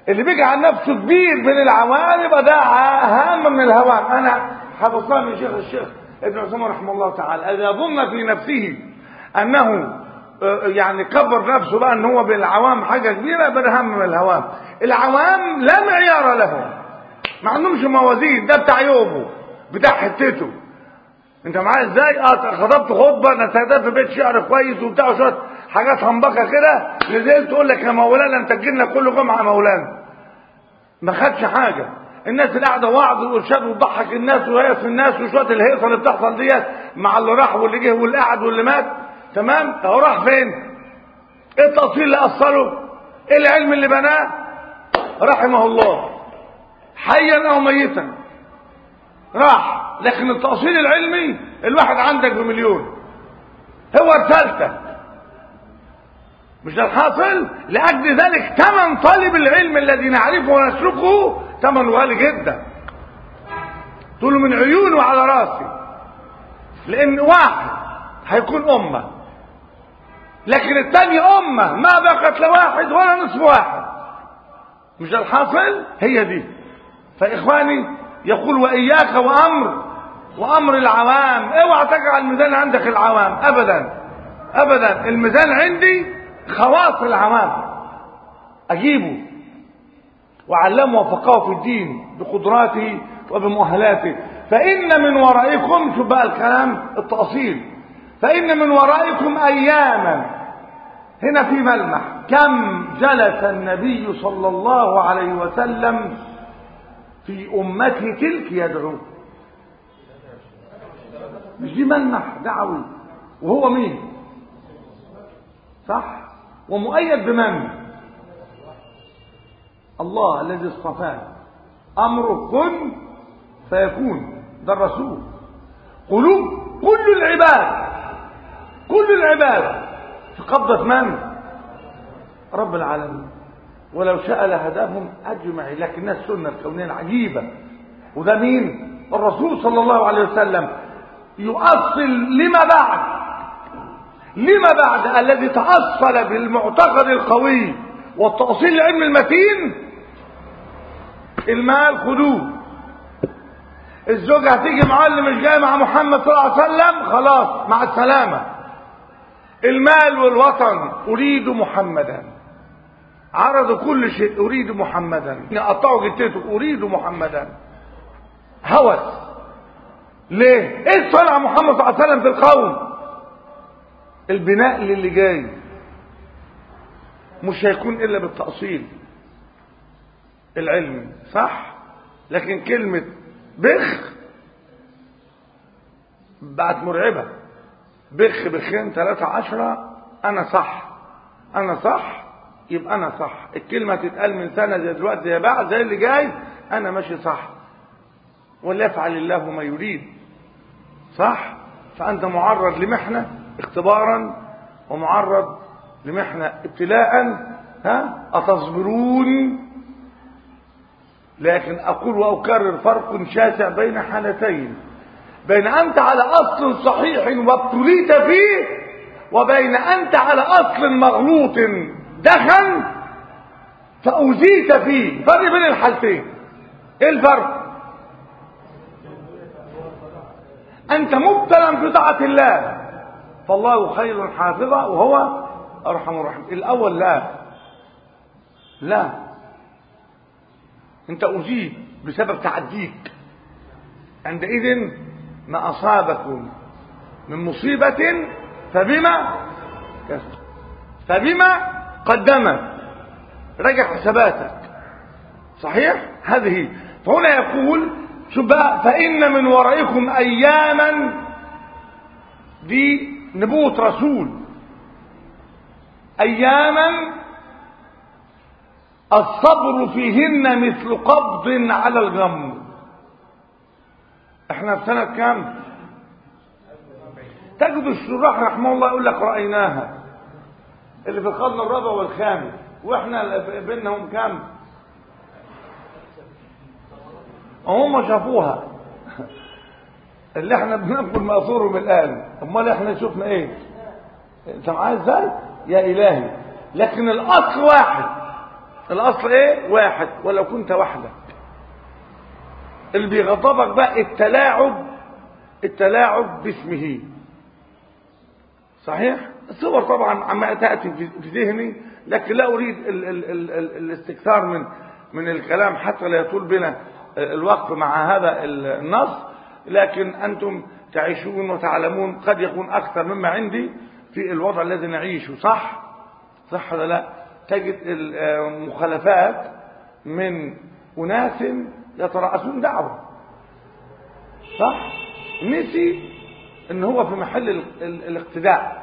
اللي بيجعل نفسه كبير من العوام يبقى ده اهم من الهوام. انا حفظني شيخ الشيخ ابن عثيمين رحمه الله تعالى، اذا ظن في نفسه انه يعني كبر نفسه بقى ان هو بالعوام حاجه كبيره، يبقى اهم من الهوام. العوام لا معيار لهم، ما عندهمش موازين، ده بتاع يومه بتاع حتته. انت معايا ازاي؟ اه خطبت خطبه انا سيدات في بيت شعر كويس وبتاع شويه حاجات همبكه كده، نزلت تقول لك يا مولانا انت تجينا كل جمعه مولانا، ما خدش حاجه. الناس اللي قاعده وعظ وارشاد وتضحك الناس وهي في الناس وشويه الهيصه اللي بتحصل ديت مع اللي راح واللي جه واللي قعد واللي مات، تمام؟ هو راح فين؟ ايه التأصيل اللي اصله؟ ايه العلم اللي بناه؟ رحمه الله حيا او ميتا راح. لكن التأصيل العلمي الواحد عندك بمليون، هو رسالتك، مش ده الحاصل؟ لأجل ذلك ثمن طالب العلم الذي نعرفه ونسلكه ثمن غالي جدا، طول من عيونه على راسي. لأن واحد هيكون أمة، لكن الثاني أمة ما بقت لواحد ولا نصف واحد، مش ده الحاصل؟ هي دي. فإخواني يقول وإياك وأمر وأمر العوام، اوعى تجعل الميزان عندك العوام أبدا أبدا. الميزان عندي خواص العوام، أجيبه وعلمه وفقه في الدين بقدراته وبمؤهلاته. فإن من ورائكم، شوف بقى الكلام التأصيل، فإن من ورائكم أياما، هنا في ملمح. كم جلس النبي صلى الله عليه وسلم في أمته تلك يدعو؟ مش دي ملمح دعوي؟ وهو مين؟ صح؟ ومؤيد بمن؟ الله الذي اصطفاه، أمره كن فيكون، ده الرسول. قلوب كل العباد كل العباد في قبضة من؟ رب العالمين. ولو شاء لهداهم أجمعين، لكن السنة الكونية عجيبة. وده مين؟ الرسول صلى الله عليه وسلم يؤصل لما بعد لما بعد الذي تأصل بالمعتقد القوي والتأصيل العلم المتين. المال خدوه، الزوجة هتيجي معاه اللي مش جاي مع محمد صلى الله عليه وسلم خلاص مع السلامة. المال والوطن أريد محمدا، عرضوا كل شيء أريد محمدا، قطعوا جتته أريد محمدا. هوس ليه؟ ايه صنع محمد صلى الله عليه وسلم في القوم؟ البناء للي جاي مش هيكون الا بالتأصيل العلمي، صح؟ لكن كلمة بخ بقت مرعبة. بخ بخين ثلاثة عشرة، انا صح انا صح يبقى انا صح. الكلمة تتقال من سنة زي دلوقتي زي بعد زي اللي جاي، انا ماشي صح، وليفعل الله ما يريد، صح؟ فأنت معرض لمحنة اختبارا ومعرض لمحنة ابتلاء، ها؟ أتصبرون؟ لكن أقول وأكرر فرق شاسع بين حالتين، بين أنت على أصل صحيح وابتليت فيه، وبين أنت على أصل مغلوط دخل فأوذيت فيه. فرق بين الحالتين. إيه الفرق؟ أنت مبتلى في طاعة الله فالله خير حافظا وهو أرحم الراحمين. الأول لا لا، أنت أجيب بسبب تعديك. عندئذ ما أصابكم من مصيبة فبما فبما قدمت، رجع حساباتك، صحيح؟ هذه. فهنا يقول شوف بقى، فإن من ورائكم أياما، دي نبوة رسول، أياما الصبر فيهن مثل قبض على الغم. احنا في سنة كام؟ تجد الشراح رحمه الله يقول لك رأيناها، اللي في القرن الرابع والخامس، واحنا بينهم كام؟ هم شافوها اللي احنا بننقل مأثورهم الآن. امال احنا شفنا ايه؟ انت معايا ازاي؟ يا إلهي. لكن الأصل واحد، الاصل ايه؟ واحد، ولو كنت وحدك. اللي بيغضبك بقى التلاعب، التلاعب باسمه. صحيح؟ الصور طبعا عما تأتي في ذهني، لكن لا أريد ال ال ال ال الاستكثار من من الكلام حتى لا يطول بنا الوقت مع هذا النص. لكن أنتم تعيشون وتعلمون قد يكون أكثر مما عندي في الوضع الذي نعيشه. صح؟ صح ولا لا؟ تجد المخالفات من أناس يترأسون دعوة. صح؟ نسي ان هو في محل ال ال الاقتداء،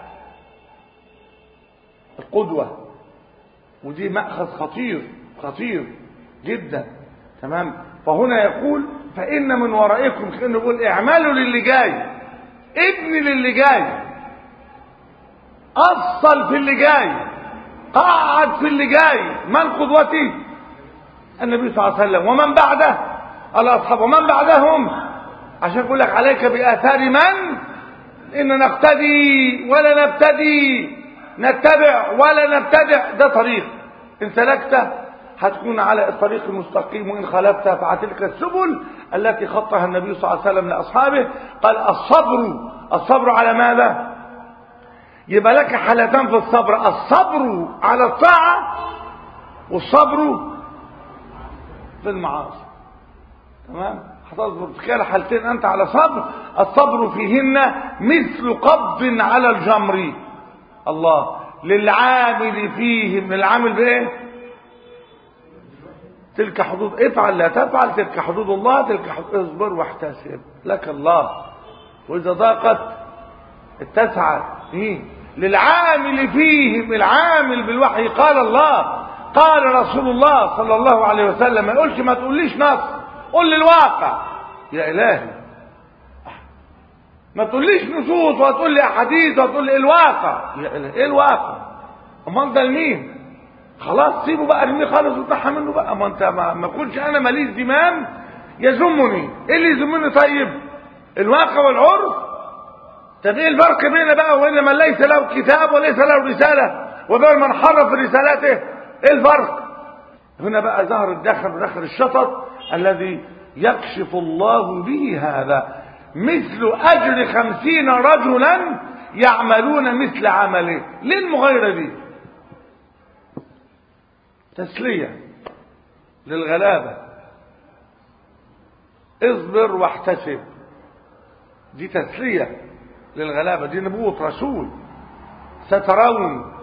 القدوة، ودي مأخذ خطير خطير جدا. تمام. فهنا يقول فإن من ورائكم، كأنه يقول اعملوا للي جاي، ابني للي جاي، أصل في اللي جاي، قاعد في اللي جاي. من قدوتي؟ النبي صلى الله عليه وسلم، ومن بعده الأصحاب، ومن بعدهم، عشان يقول لك عليك بآثار من إن نقتدي ولا نبتدي، نتبع ولا نبتدع. ده طريق إن سلكته هتكون على الطريق المستقيم، وإن خالفته فعتلك السبل التي خطها النبي صلى الله عليه وسلم لأصحابه. قال الصبر، الصبر على ماذا؟ يبقى لك حالتان في الصبر: الصبر على الطاعة، والصبر في المعاصي. تمام. هتصبر في كلا حالتين أنت على صبر، الصبر فيهن مثل قبض على الجمر. الله للعامل فيهم، للعامل بإيه؟ تلك حدود، افعل لا تفعل، تلك حدود الله، تلك حدود، اصبر واحتسب لك الله. وإذا ضاقت اتسعت. إيه؟ للعامل فيهم، العامل بالوحي قال الله قال رسول الله صلى الله عليه وسلم. ما يقولش ما تقوليش نص، قل لي الواقع يا إلهي. ما تقوليش نصوص وتقول لي أحاديث وتقول لي الواقع يا إلهي. إيه الواقع؟ أما ده لمين؟ خلاص سيبه بقى، ارميه خالص وطحها منه بقى. ما انت ما, ما كنتش انا ماليش زمام يزمني. ايه اللي يزمني؟ طيب الواقع والعرف. طب ايه الفرق بيننا بقى وبين من ليس له كتاب وليس له رساله، وبين من حرف رسالته؟ ايه الفرق؟ هنا بقى ظهر الدخل ودخل الشطط الذي يكشف الله به هذا. مثل اجر خمسين رجلا يعملون مثل عمله. ليه المغايرة دي؟ تسلية للغلابة. اصبر واحتسب، دي تسلية للغلابة، دي نبوة رسول. سترون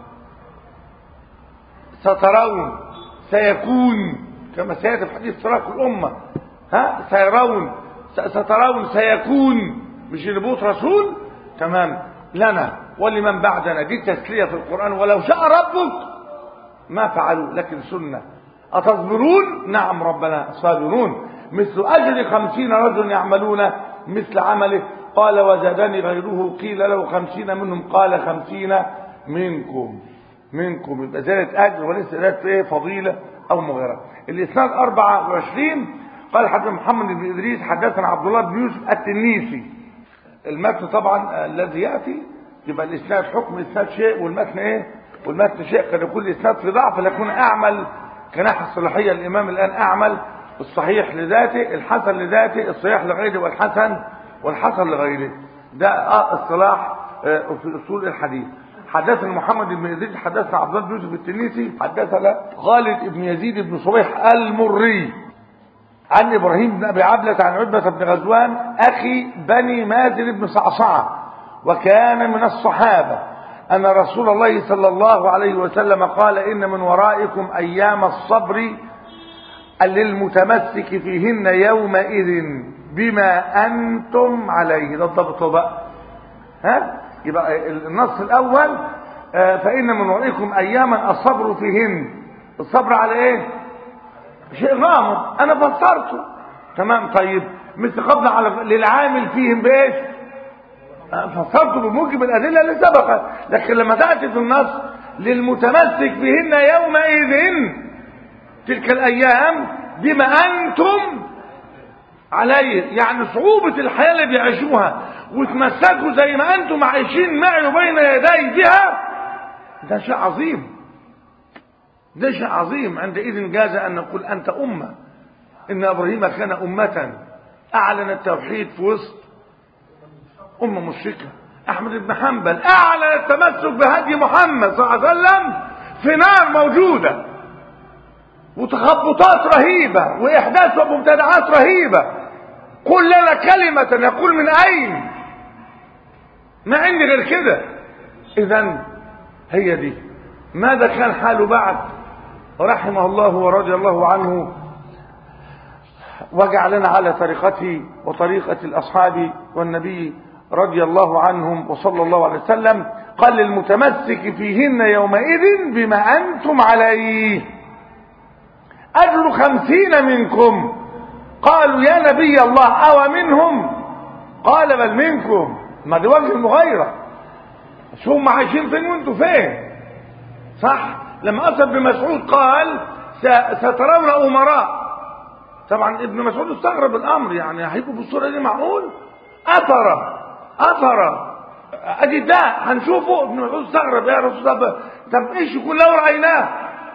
سترون سيكون، كما سيأتي في حديث تراك الأمة، ها سيرون سترون سيكون، مش نبوة رسول. تمام. لنا ولمن بعدنا، دي تسلية في القرآن. ولو شاء ربك ما فعلوا، لكن سنة. أتصبرون؟ نعم ربنا صابرون. مثل أجر خمسين رجل يعملون مثل عمله. قال وزادني غيره، قيل له خمسين منهم، قال خمسين منكم. منكم يبقى زادت أجر وليس زادت ايه فضيلة أو مغيرة. الإسناد أربعة وعشرين قال حدثنا محمد بن إدريس حدثنا عبد الله بن يوسف التنيسي. المتن طبعا الذي يأتي يبقى الإسناد حكم الإسناد شيء والمتن ايه؟ والمتن شيء. قد يكون الإسناد في ضعف، لكن أعمل كناحية الصلاحية الإمام الآن أعمل الصحيح لذاته، الحسن لذاته، الصحيح لغيره، والحسن والحسن لغيره. ده اصطلاح في أصول الحديث. حدثنا محمد بن إدريس حدثنا عبد الله بن يوسف التنيسي حدثنا خالد بن يزيد بن صبيح المري عن إبراهيم بن أبي عبلة عن عتبة بن غزوان أخي بني مازن بن صعصعة، وكان من الصحابة، أن رسول الله صلى الله عليه وسلم قال إن من ورائكم أيام الصبر للمتمسك فيهن يومئذ بما أنتم عليه. ده الضبط بقى. ها؟ يبقى النص الأول فإن من ورائكم أياما الصبر فيهن. الصبر على إيه؟ شيء غامض أنا فسرته. تمام. طيب مثل قبل على للعامل فيهم بإيش؟ فسرته بموجب الأدلة اللي سبقت. لكن لما تأتي في النص للمتمسك بهن يومئذ تلك الأيام بما أنتم عليه، يعني صعوبة الحياة اللي بيعيشوها وتمسكوا زي ما أنتم عايشين معي وبين يدي بها، ده شيء عظيم. ده شيء عظيم. عندئذ جاز أن نقول أنت أمة، إن إبراهيم كان أمة أعلن التوحيد في وسط أمة مشركة. أحمد بن حنبل أعلن التمسك بهدي محمد صلى الله عليه وسلم في نار موجودة وتخبطات رهيبة وإحداث ومبتدعات رهيبة. قل لنا كلمة يقول من أين؟ ما عندي غير كده. إذن هي دي. ماذا كان حاله بعد؟ رحمه الله ورضي الله عنه وجعلنا على طريقته وطريقة الأصحاب والنبي رضي الله عنهم وصلى الله عليه وسلم. قال للمتمسك فيهن يومئذ بما أنتم عليه أجر خمسين منكم. قالوا يا نبي الله أو منهم؟ قال بل منكم. ما دي وجه المغايرة. شو هم عايشين فين وانتوا فين؟ صح. لما أصل بمسعود قال سترون أمراء. طبعا ابن مسعود استغرب الأمر، يعني هيبقوا بالصورة دي معقول؟ أثر أثر أدي ده هنشوفه. ابن مسعود استغرب يا رسول الله، طب إيش يكون لو رأيناه؟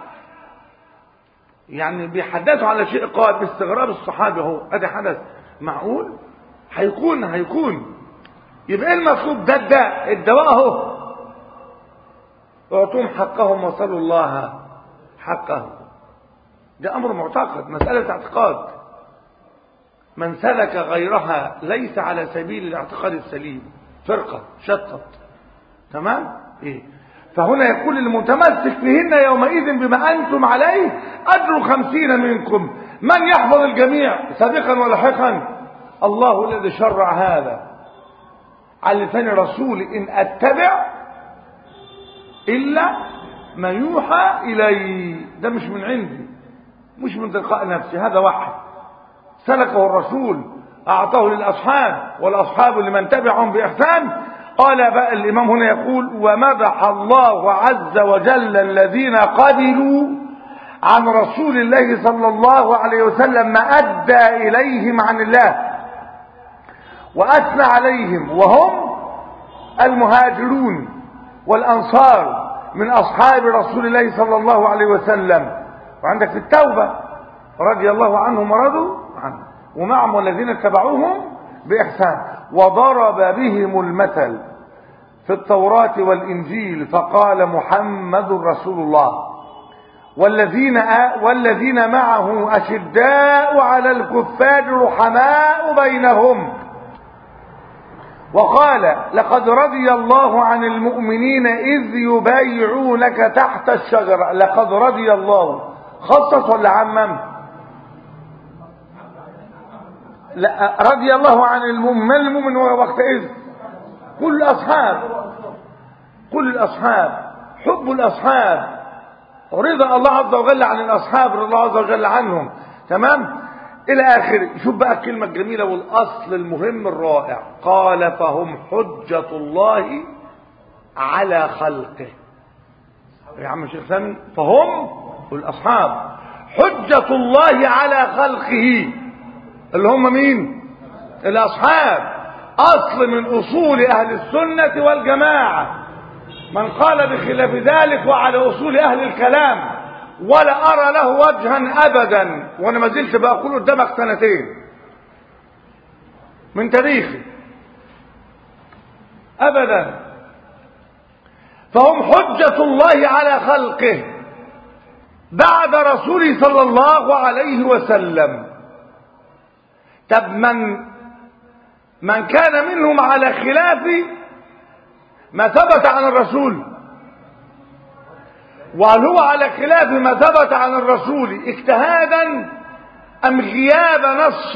يعني بيحدثوا على شيء قال باستغراب الصحابة. هو أدي حدث معقول؟ هيكون هيكون يبقى ايه المطلوب؟ ده ده الدواء اهو. اعطوهم حقهم وصلوا الله حقه. ده امر معتقد، مسألة اعتقاد. من سلك غيرها ليس على سبيل الاعتقاد السليم، فرقة شتت. تمام؟ ايه؟ فهنا يقول المتمسك فيهن يومئذ بما انتم عليه اجر خمسين منكم. من يحفظ الجميع سابقا ولاحقا؟ الله الذي شرع هذا على لسان رسول إن أتبع إلا ما يوحى إلي. ده مش من عندي، مش من تلقاء نفسي، هذا وحي سلكه الرسول أعطاه للأصحاب والأصحاب لمن تبعهم بإحسان. قال بقى الإمام هنا يقول ومدح الله عز وجل الذين قبلوا عن رسول الله صلى الله عليه وسلم ما أدى إليهم عن الله، وأثنى عليهم وهم المهاجرون والأنصار من أصحاب رسول الله صلى الله عليه وسلم. وعندك في التوبة رضي الله عنهم ورضوا عنه ومعهم الذين اتبعوهم بإحسان. وضرب بهم المثل في التوراة والإنجيل فقال محمد رسول الله والذين والذين معه أشداء على الكفار رحماء بينهم. وقال لقد رضي الله عن المؤمنين إذ يبايعونك تحت الشجرة. لقد رضي الله خصص ولا عمم؟ لا، رضي الله عن المؤمن. من المؤمن وقتئذ؟ كل الأصحاب، كل الأصحاب، حب الأصحاب، رضا الله عز وجل عن الأصحاب، رضا الله عز وجل عنهم. تمام إلى آخره. شوف بقى الكلمة الجميلة والأصل المهم الرائع. قال فهم حجة الله على خلقه. يا عم الشيخ سامي، فهم الأصحاب حجة الله على خلقه، اللي هم مين؟ الأصحاب. أصل من أصول أهل السنة والجماعة. من قال بخلاف ذلك وعلى أصول أهل الكلام ولا أرى له وجها أبدا، وأنا ما زلت بقول قدامك سنتين من تاريخي أبدا. فهم حجة الله على خلقه بعد رسوله صلى الله عليه وسلم. طب من من كان منهم على خلاف ما ثبت عن الرسول، وهل هو على خلاف ما ثبت عن الرسول اجتهادا أم غياب نص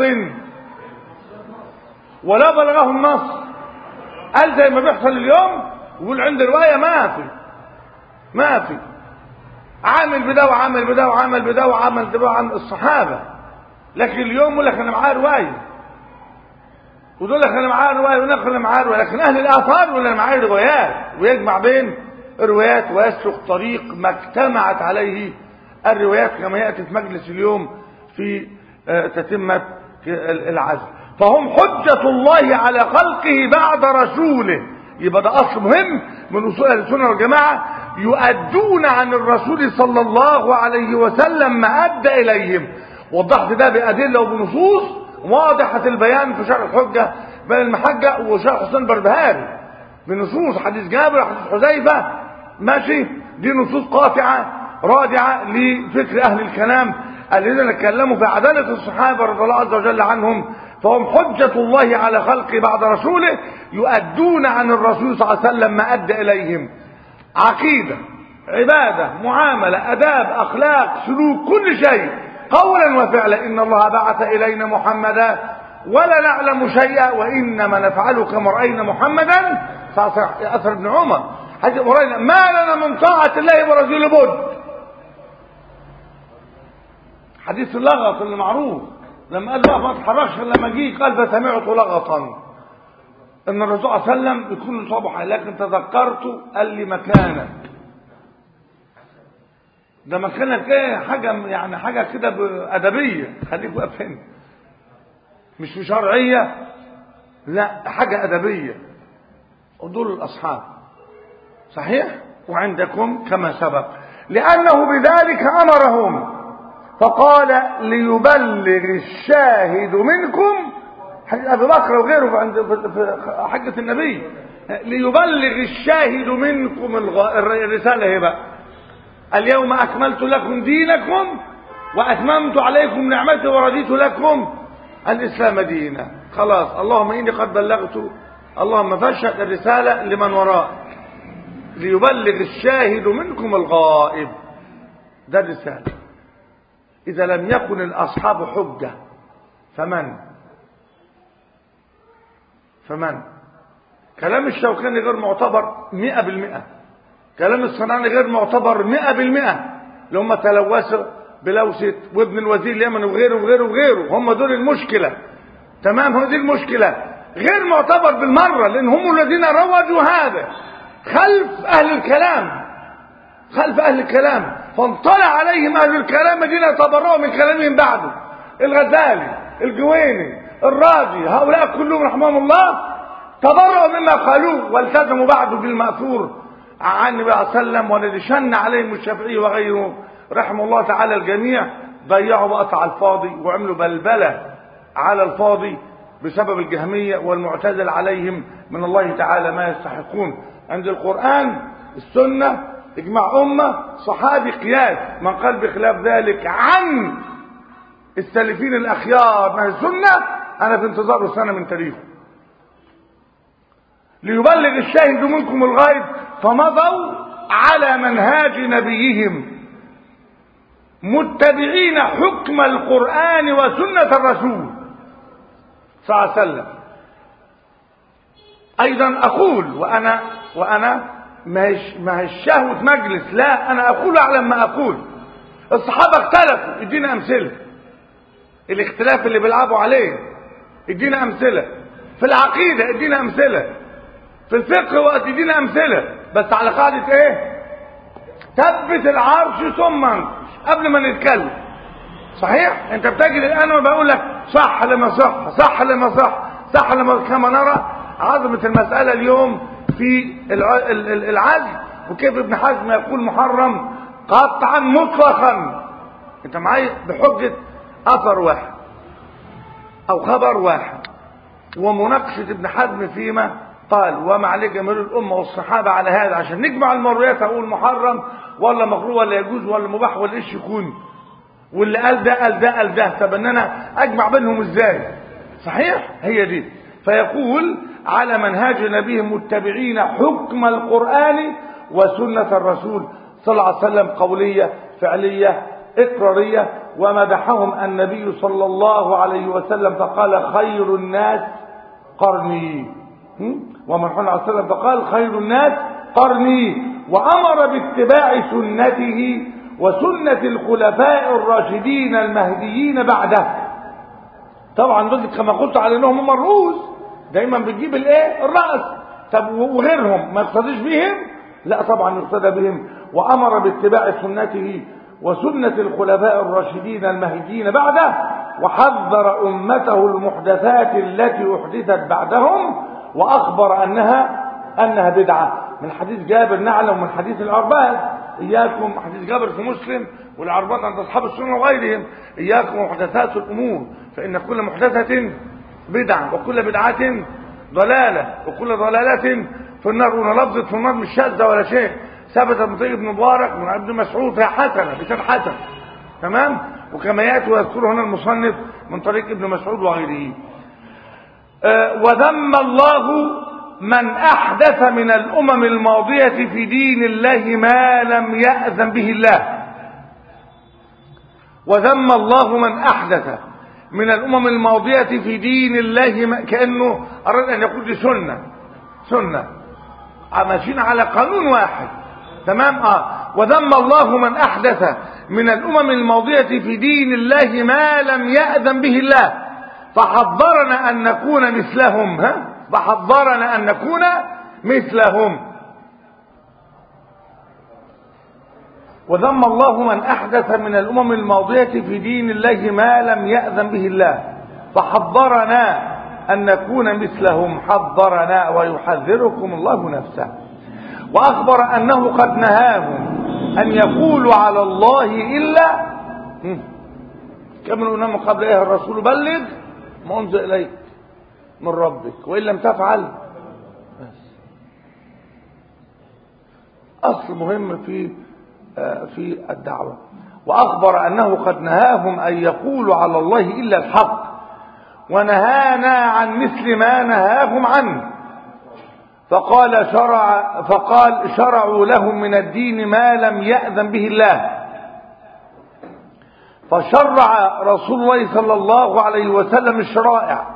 ولا بلغه النص؟ قال زي ما بيحصل اليوم يقول عند رواية ما في ما في عامل بدا وعامل بدا وعامل بدا وعامل بدا عن الصحابة. لكن اليوم يقول لك أنا معاه رواية، ويقول لك أنا معاه رواية ونقل أنا معاه رواية. لكن أهل الآثار يقول أنا معاه روايات، ويجمع بين الروايات ويسلك طريق ما اجتمعت عليه الروايات كما يأتي في مجلس اليوم في تتمة العزل. فهم حجة الله على خلقه بعد رسوله. يبقى ده أصل مهم من أصول أهل السنة والجماعة. يؤدون عن الرسول صلى الله عليه وسلم ما أدى إليهم. وضحت ده بأدلة وبنصوص واضحة البيان في شرح الحجة بين المحجة وشرح حسين البربهاري بنصوص حديث جابر حديث حذيفة ماشي. دي نصوص قاطعة راجعة لفكر أهل الكلام الذين تكلموا في عدالة الصحابة رضي الله عز وجل عنهم، فهم حجة الله على خلقه بعد رسوله يؤدون عن الرسول صلى الله عليه وسلم ما أدى إليهم. عقيدة، عبادة، معاملة، أداب، أخلاق، سلوك، كل شيء قولا وفعلا. إن الله بعث إلينا محمدا ولا نعلم شيئا وإنما نفعله كما رأينا محمدا. أثر ابن عمر ما لنا من طاعة الله ورسوله بد. حديث اللغط اللي معروف لما قال له ما تتحركش لما جه قال فسمعت لغطا ان الرسول صلى الله عليه وسلم يكون صبح لكن تذكرته قال لي مكانك ده مكانك ايه حاجه يعني حاجه كده ادبيه خليك واقف هنا مش في شرعيه لا حاجه ادبيه. ودول الاصحاب صحيح وعندكم كما سبق لانه بذلك امرهم فقال ليبلغ الشاهد منكم حديث ابي بكر وغيره عند في حجة النبي ليبلغ الشاهد منكم الرسالة هي بقى اليوم اكملت لكم دينكم واتممت عليكم نعمتي ورضيت لكم الاسلام دينا. خلاص اللهم اني قد بلغت اللهم فاشهد الرسالة لمن وراء ليبلغ الشاهد منكم الغائب. ده الرسالة. إذا لم يكن الأصحاب حجة فمن فمن كلام الشوكاني غير معتبر مئة بالمئة. كلام الصنعاني غير معتبر مئة بالمئة اللي هم تلوثوا بلوثة وابن الوزير اليمني وغيره وغيره وغيره هم دول المشكلة. تمام هذه المشكلة غير معتبر بالمرة لأن هم الذين روجوا هذا خلف أهل الكلام خلف أهل الكلام فانطلع عليهم أهل الكلام الذين تبرؤوا من كلامهم بعده. الغزالي الجويني الرازي هؤلاء كلهم رحمهم الله تبرؤوا مما قالوه والتزموا بعده بالمأثور عن النبي صلى الله عليه وسلم والذي شن عليهم الشافعي وغيره رحمه الله تعالى. الجميع ضيعوا وقت على الفاضي وعملوا بلبلة على الفاضي بسبب الجهمية والمعتزل عليهم من الله تعالى ما يستحقون. عند القرآن السنة اجماع أمة صحابي قياس من قال بخلاف ذلك عن السلفين الأخيار من السنة أنا في انتظار سنة من تاريخه. ليبلغ الشاهد منكم الغائب فمضوا على منهاج نبيهم متبعين حكم القرآن وسنة الرسول صلى الله عليه وسلم. أيضا أقول وأنا وأنا ما هي شهوة مجلس لا أنا أقول أعلم ما أقول. الصحابة اختلفوا ادينا أمثلة الاختلاف اللي بيلعبوا عليه ادينا أمثلة في العقيدة ادينا أمثلة في الفقه وقت ادينا أمثلة بس على قاعدة ايه ثبت العرش ثم قبل ما نتكلم. صحيح انت بتجد الآن وبقول لك صح لما صح صح لما صح صح لما كما نرى عظمة المسألة اليوم في العزل وكيف ابن حزم يقول محرم قطعا مطلقا. انت معايا بحجة اثر واحد او خبر واحد ومناقشة ابن حزم فيما قال وما عليه جماهير الامة والصحابة على هذا عشان نجمع المرويات اقول محرم ولا مكروه ولا يجوز ولا مباح ولا ايش يكون واللي قال ده قال ده قال ده. طب ان انا اجمع بينهم ازاي؟ صحيح هي دي. فيقول على منهاج نبيهم متبعين حكم القرآن وسنة الرسول صلى الله عليه وسلم قولية فعلية إقرارية. ومدحهم النبي صلى الله عليه وسلم فقال خير الناس قرني ومن حول عليه وسلم فقال خير الناس قرني وأمر باتباع سنته وسنة الخلفاء الراشدين المهديين بعده. طبعا ذلك كما قلت على انهم هم الرؤوس دايما بتجيب الايه الرأس. طب وغيرهم ما يقتديش بهم؟ لا طبعا يقتدى بهم. وامر باتباع سنته وسنة الخلفاء الراشدين المهديين بعده وحذر امته المحدثات التي احدثت بعدهم واخبر انها انها بدعة. من حديث جابر نعلم من حديث العرباد إياكم، حديث جابر في مسلم والعرباد عند أصحاب السنة وغيرهم، إياكم محدثات الأمور فإن كل محدثة بدعة وكل بدعة ضلالة وكل ضلالة في النار. ونلفظة في النار مش شاذة ولا شيء، ثبت من طريق ابن مبارك من ابن مسعود، هي حسنة بسبب حسن، تمام. وكما يأتي ويذكره هنا المصنف من طريق ابن مسعود وغيره. أه وذم الله من أحدث من الأمم الماضية في دين الله ما لم يأذن به الله. وذم الله من أحدث من الأمم الماضية في دين الله ما كأنه أراد أن يقول دي سنة سنة ماشيين على قانون واحد، تمام. اه وذم الله من أحدث من الأمم الماضية في دين الله ما لم يأذن به الله، فحذرنا أن نكون مثلهم. ها فحذرنا أن نكون مثلهم. وذم الله من أحدث من الأمم الماضية في دين الله ما لم يأذن به الله، فحذرنا أن نكون مثلهم. حذرنا ويحذركم الله نفسه. وأخبر أنه قد نهاهم أن يقولوا على الله إلا كما قلنا من قبل إيه الرسول بلغ ما أنزل إليك من ربك وإن لم تفعل. بس أصل مهم في في الدعوة. وأخبر أنه قد نهاهم أن يقولوا على الله إلا الحق، ونهانا عن مثل ما نهاهم عنه. فقال شرع فقال شرعوا لهم من الدين ما لم يأذن به الله. فشرع رسول الله صلى الله عليه وسلم الشرائع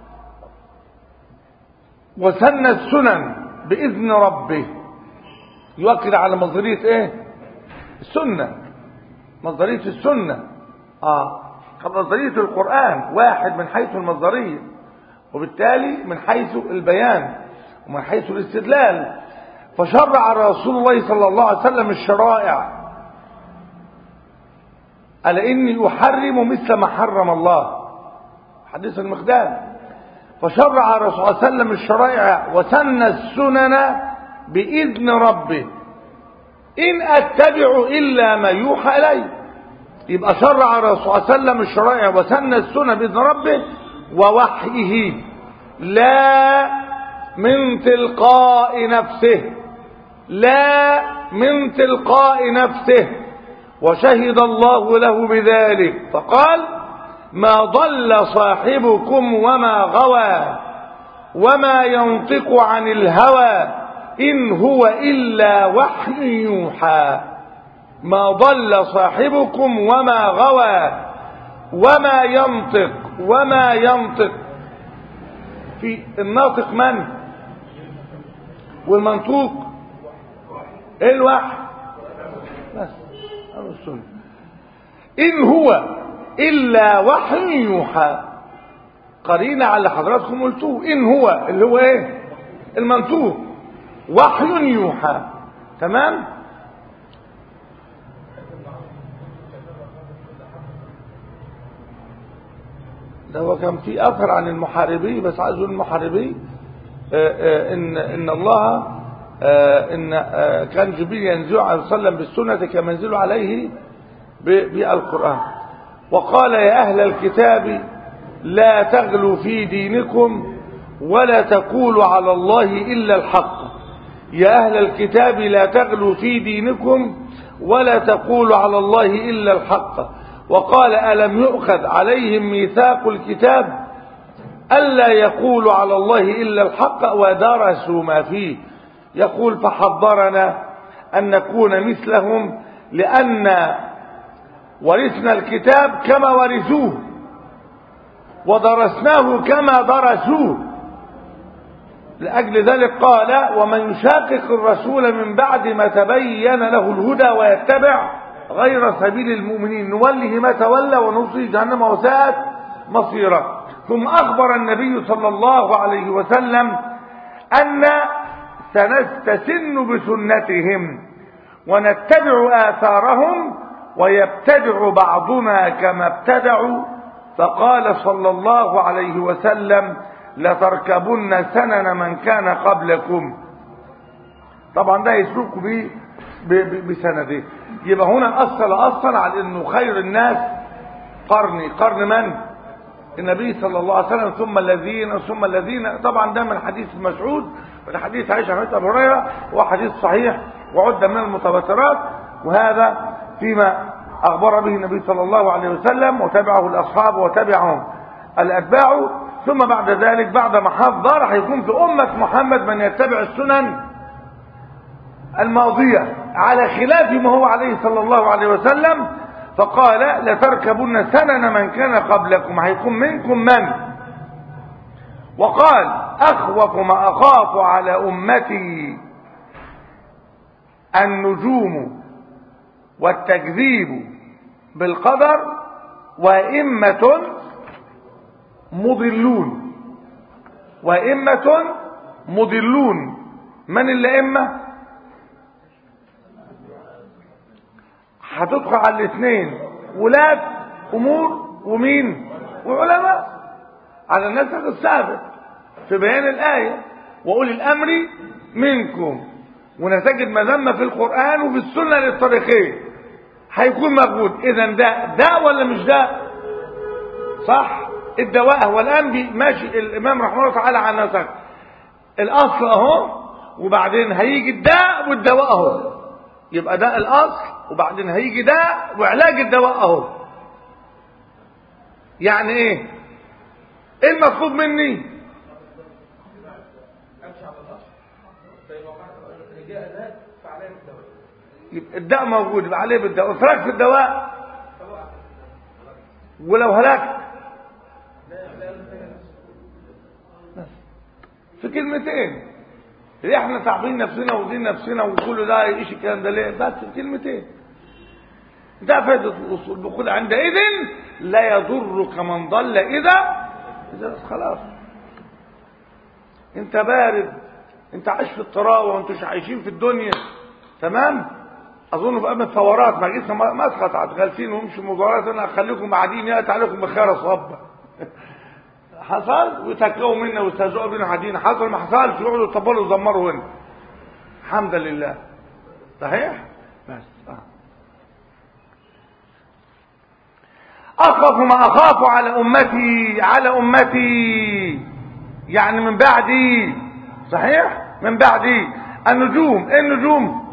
وسن السنن بإذن ربه. يؤكد على مصدرية ايه السنة، مصدرية السنة اه مصدرية القرآن واحد من حيث المصدرية، وبالتالي من حيث البيان ومن حيث الاستدلال. فشرع رسول الله صلى الله عليه وسلم الشرائع ألا إني أحرم مثل ما حرم الله، حديث المقدام. فشرع رسول الله صلى الله عليه وسلم الشرائع وسن السنن بإذن ربه إن أتبع إلا ما يوحى إلي. يبقى شرع رسول الله صلى الله عليه وسلم الشرائع وسن السنن بإذن ربه ووحيه لا من تلقاء نفسه، لا من تلقاء نفسه. وشهد الله له بذلك فقال ما ضل صاحبكم وما غوى وما ينطق عن الهوى إن هو إلا وحي يوحى. ما ضل صاحبكم وما غوى وما ينطق وما ينطق في الناطق من والمنطوق الوحي بس السنة. إن هو إلا وحي يوحى قرينة على حضراتكم قلتوه. إن هو اللي هو إيه المنطوق وحي يوحى، تمام. ده هو كان في أثر عن المحاربي، بس عايز أقول المحاربي آآ آآ إن إن الله إن كان جبريل ينزل عليه وسلم بالسنة كما ينزل عليه بالقرآن. وقال يا أهل الكتاب لا تغلوا في دينكم ولا تقولوا على الله إلا الحق. يا أهل الكتاب لا تغلوا في دينكم ولا تقولوا على الله إلا الحق. وقال ألم يؤخذ عليهم ميثاق الكتاب ألا يقولوا على الله إلا الحق ودرسوا ما فيه. يقول فحضرنا أن نكون مثلهم لأن ورثنا الكتاب كما ورثوه ودرسناه كما درسوه. لأجل ذلك قال ومن يشاقق الرسول من بعد ما تبين له الهدى ويتبع غير سبيل المؤمنين نوله ما تولى ونصلي جهنم وساءت مصيرا. ثم أخبر النبي صلى الله عليه وسلم أن سنستسن بسنتهم ونتبع آثارهم ويبتدع بعضنا كما ابتدعوا. فقال صلى الله عليه وسلم لتركبن سنن من كان قبلكم طبعا ده يسلكوا بيه بسنده. يبقى هنا أصل أصلا على أنه خير الناس قرني. قرن من؟ النبي صلى الله عليه وسلم، ثم الذين ثم الذين. طبعا ده من حديث مسعود والحديث عائشة عن أبي هريرة، وحديث صحيح وعد من المتواترات، وهذا فيما أخبر به النبي صلى الله عليه وسلم وتبعه الأصحاب وتبعهم الأتباع. ثم بعد ذلك بعد ما حضر هيكون في أمة محمد من يتبع السنن الماضية على خلاف ما هو عليه صلى الله عليه وسلم. فقال لتركبن سنن من كان قبلكم، هيكون منكم من. وقال أخوف ما أخاف على أمتي النجوم والتكذيب بالقدر وأئمة مضلون. وأئمة مضلون. من الأئمة؟ هتدخل على الاثنين، ولاة امور ومين؟ وعلماء، على النسق السابق في بيان الايه واولي الامر منكم. ونتجد مذمه في القران وفي السنه للطريقين هيكون موجود. اذا ده ده ولا مش ده؟ صح. الدواء هو الان ماشي الامام رحمه الله تعالى على نسق الاصل اهو، وبعدين هيجي الداء والدواء اهو. يبقى ده الاصل، وبعدين هيجي ده وعلاج الدواء اهو. يعني ايه؟ ايه المطلوب مني؟ امشي على الاصل، فإن وقعت جاء ذاك فعليه بالدواء. يبقى الداء موجود، يبقى عليه بالدواء. اترك في الدواء ولو هلكت في كلمتين. ليه احنا تعبين نفسنا ودين نفسنا وكل ده ايش الكلام ده ليه؟ بس كلمتين. ده فائدة الأصول. بقول عندئذ لا يضرك من ضل إذا إذا خلاص. أنت بارد، أنت عايش في الطراوة وأنتوش عايشين في الدنيا، تمام؟ أظن بقى من ثورات ما جيت مسقط هتغلسين ومشي مظاهرات، أنا أخليكم قاعدين يأتي عليكم بخير صبة. حصل وتكوا منا واستهزئوا بنا قاعدين. حصل ما حصلش يقعدوا يطبلوا ويزمروا هنا. الحمد لله. صحيح؟ بس آه. أخاف ما أخاف على أمتي على أمتي يعني من بعدي. صحيح؟ من بعدي النجوم. إيه النجوم؟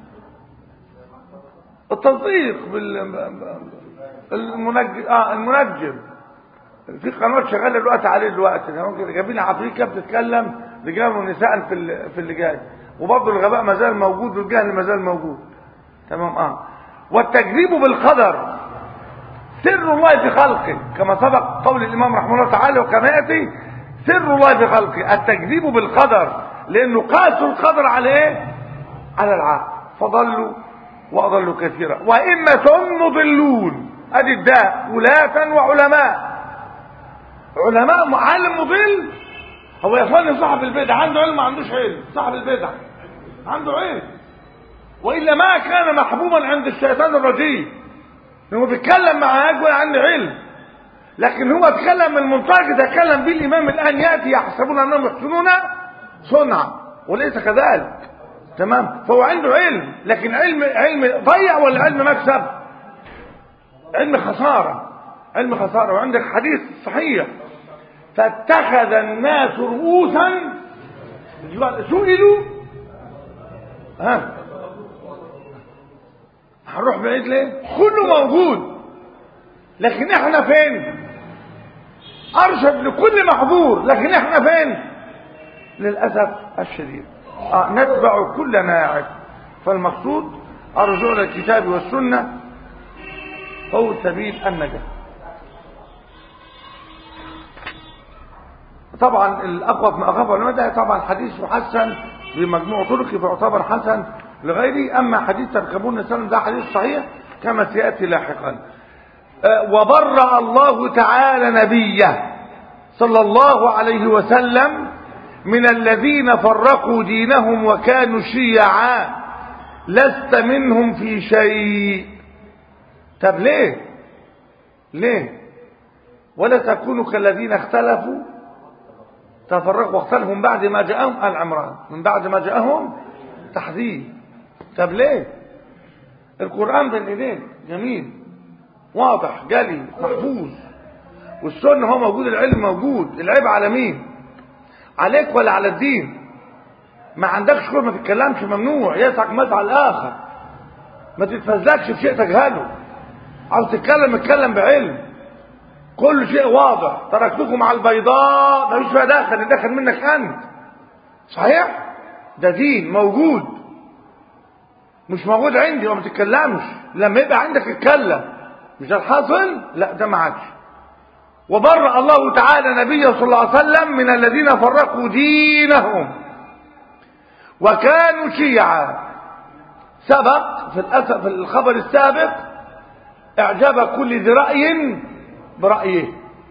التصديق بالمنجم. آه المنجم. في قنوات شغالة دلوقتي عليه دلوقتي، ممكن جايبين عفريكة بتتكلم رجال ونساء في في اللي جاي، وبرضه الغباء ما زال موجود والجهل ما زال موجود. تمام. اه والتكذيب بالقدر سر الله في خلقه، كما سبق قول الامام رحمه الله تعالى وكما ياتي سر الله في خلقه التكذيب بالقدر، لانه قاسوا القدر على ايه؟ على العقل فضلوا واضلوا كثيرا. وائمه مضلون، ادي الداء ولاة وعلماء. علماء معلم مضل. هو يا اخواني صاحب البدع عنده علم ما عندوش علم؟ صاحب البدع عنده علم، والا ما كان محبوبا عند الشيطان الرجيم. هو بيتكلم مع اجوى عنده علم، لكن هو اتكلم من منطلق يتكلم به الامام الان ياتي يحسبون انهم يحسنون صنعا وليس كذلك. تمام. فهو عنده علم، لكن علم علم ضيع ولا علم مكسب؟ علم خساره. علم خساره. وعندك حديث صحيح فاتخذ الناس رؤوسا سئلوا. ها هنروح بعيد ليه؟ كله موجود، لكن احنا فين؟ ارشد لكل محظور، لكن احنا فين؟ للاسف الشديد آه نتبع كل ناعم. فالمقصود الرجوع الى الكتاب والسنه هو سبيل النجاه. طبعا الاقوى ما اخاف على ده طبعا حديث محسن بمجموع طرقه فيعتبر حسن لغيره. اما حديث تركبون سنن ده حديث صحيح كما سياتي لاحقا. أه وبرأ الله تعالى نبيه صلى الله عليه وسلم من الذين فرقوا دينهم وكانوا شيعا لست منهم في شيء. طب ليه؟ ليه؟ ولا تكونوا كالذين اختلفوا تفرقوا واختلفوا من بعد ما جاءهم آل عمران من بعد ما جاءهم التحذير. طب ليه؟ القرآن بين ايديك جميل واضح جلي محفوظ، والسنة هو موجود، العلم موجود. العيب على مين؟ عليك ولا على الدين؟ ما عندكش كل ما تتكلمش، ممنوع، يسعك مسعى الآخر، ما تتفزلكش في شيء تجهله. عاوز تتكلم اتكلم بعلم، كل شيء واضح. تركتكم على البيضاء، ما فيش فيها داخل، داخل منك انت. صحيح؟ ده دين موجود، مش موجود عندي وما تتكلمش. لما يبقى عندك اتكلم. مش ده الحاصل؟ لا ده ما عادش. وبرأ الله تعالى نبيه صلى الله عليه وسلم من الذين فرقوا دينهم وكانوا شيعا. سبق في الأسف في الخبر السابق اعجاب كل ذي رأي برأيه،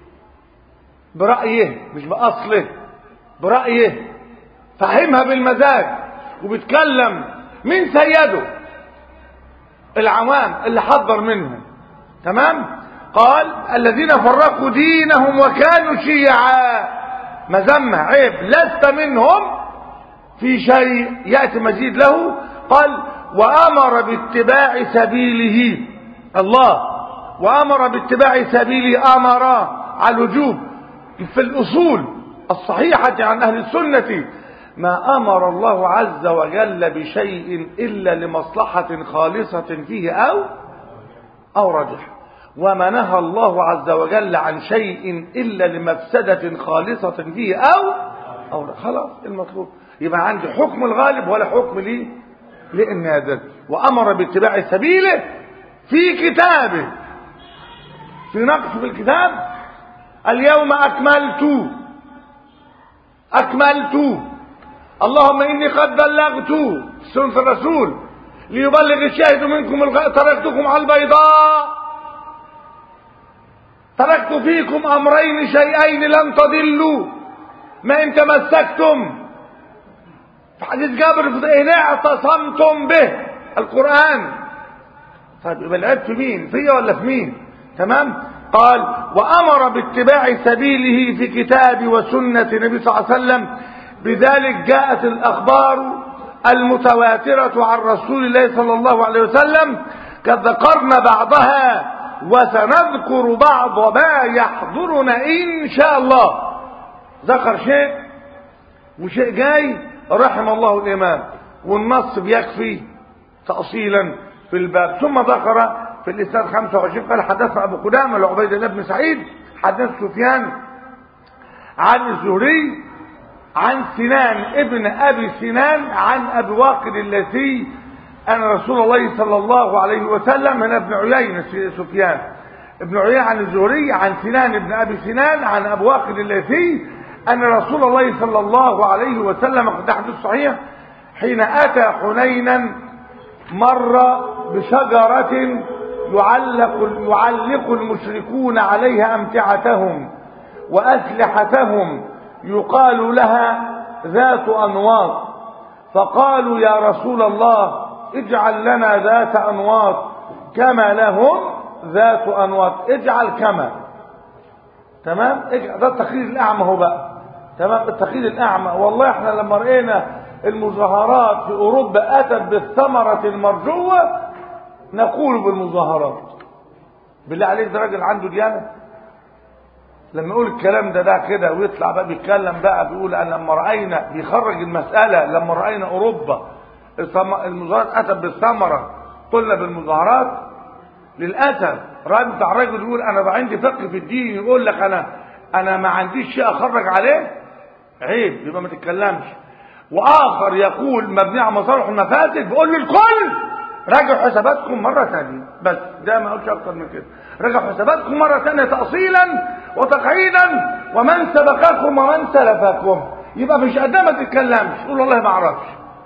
برأيه مش بأصله، برأيه. فهمها بالمزاج وبيتكلم من سيده العوام اللي حضر منهم. تمام؟ قال الذين فرقوا دينهم وكانوا شيعا، مذمة عيب، لست منهم في شيء. يأتي مزيد له، قال وأمر باتباع سبيله الله، وأمر باتباع سبيله، أمر على الوجوب. في الأصول الصحيحة عن أهل السنة ما أمر الله عز وجل بشيء إلا لمصلحة خالصة فيه أو أو رجح، وما نهى الله عز وجل عن شيء إلا لمفسدة خالصة فيه أو أو رجح. خلاص المطلوب يبقى عندي حكم الغالب ولا حكم ليه للنادر. وأمر باتباع سبيله في كتابه، في نقص في الكتاب اليوم أكملت أكملت اللهم إني قد بلغت سنة الرسول ليبلغ الشاهد منكم الغائب، تركتكم على البيضاء، تركت فيكم أمرين شيئين لن تضلوا ما إن تمسكتم. في حديث جابر إن اعتصمتم به القرآن. طيب يبقى العيب في مين؟ فيا ولا في مين؟ تمام؟ قال وأمر باتباع سبيله في كتاب وسنة النبي صلى الله عليه وسلم. بذلك جاءت الأخبار المتواترة عن رسول الله صلى الله عليه وسلم، قد ذكرنا بعضها وسنذكر بعض ما يحضرنا إن شاء الله. ذكر شيء وشيء جاي رحم الله الإمام، والنص بيكفي تأصيلا في الباب. ثم ذكر في الإسناد خمسة وعشرين قال حدثنا أبو قدامة لعبيد الله بن سعيد حدث سفيان عن الزهري عن سنان ابن أبي سنان عن أبي واقد الليثي أن رسول الله صلى الله عليه وسلم من ابن عيينة سفيان ابن عيينة عن الزهري عن سنان ابن أبي سنان عن أبي واقد الليثي أن رسول الله صلى الله عليه وسلم قد حدث صحيح حين أتى حنينا مر بشجرة يعلق, يعلق المشركون عليها أمتعتهم وأسلحتهم يقال لها ذات أنواط، فقالوا يا رسول الله اجعل لنا ذات أنواط كما لهم ذات أنواط. اجعل كما. تمام؟ اجعل. ده التقليد الأعمى هو بقى. تمام؟ التقليد الأعمى. والله احنا لما رأينا المظاهرات في أوروبا أتت بالثمرة المرجوة نقول بالمظاهرات. بالله عليك ده راجل عنده ديانة؟ لما يقول الكلام ده ده كده ويطلع بقى بيتكلم بقى بيقول أن لما رأينا بيخرج المسألة لما رأينا أوروبا المظاهرات أتت بالثمرة قلنا بالمظاهرات. للأسف رأي بتاع الراجل يقول أنا بقى عندي فقه في الدين، يقول لك أنا أنا ما عنديش شيء أخرج عليه، عيب يبقى ما تتكلمش. وآخر يقول مبني على مصالح المفاسد، بيقول للكل راجعوا حساباتكم مرة ثانية. بس ده ما أقولش أكتر من كده، راجعوا حساباتكم مرة ثانية تأصيلا وتقعيدا ومن سبقكم ومن سلفكم. يبقى مش قد ما تتكلمش، قول والله ما أعرفش.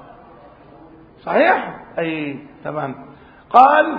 صحيح؟ أي تمام. قال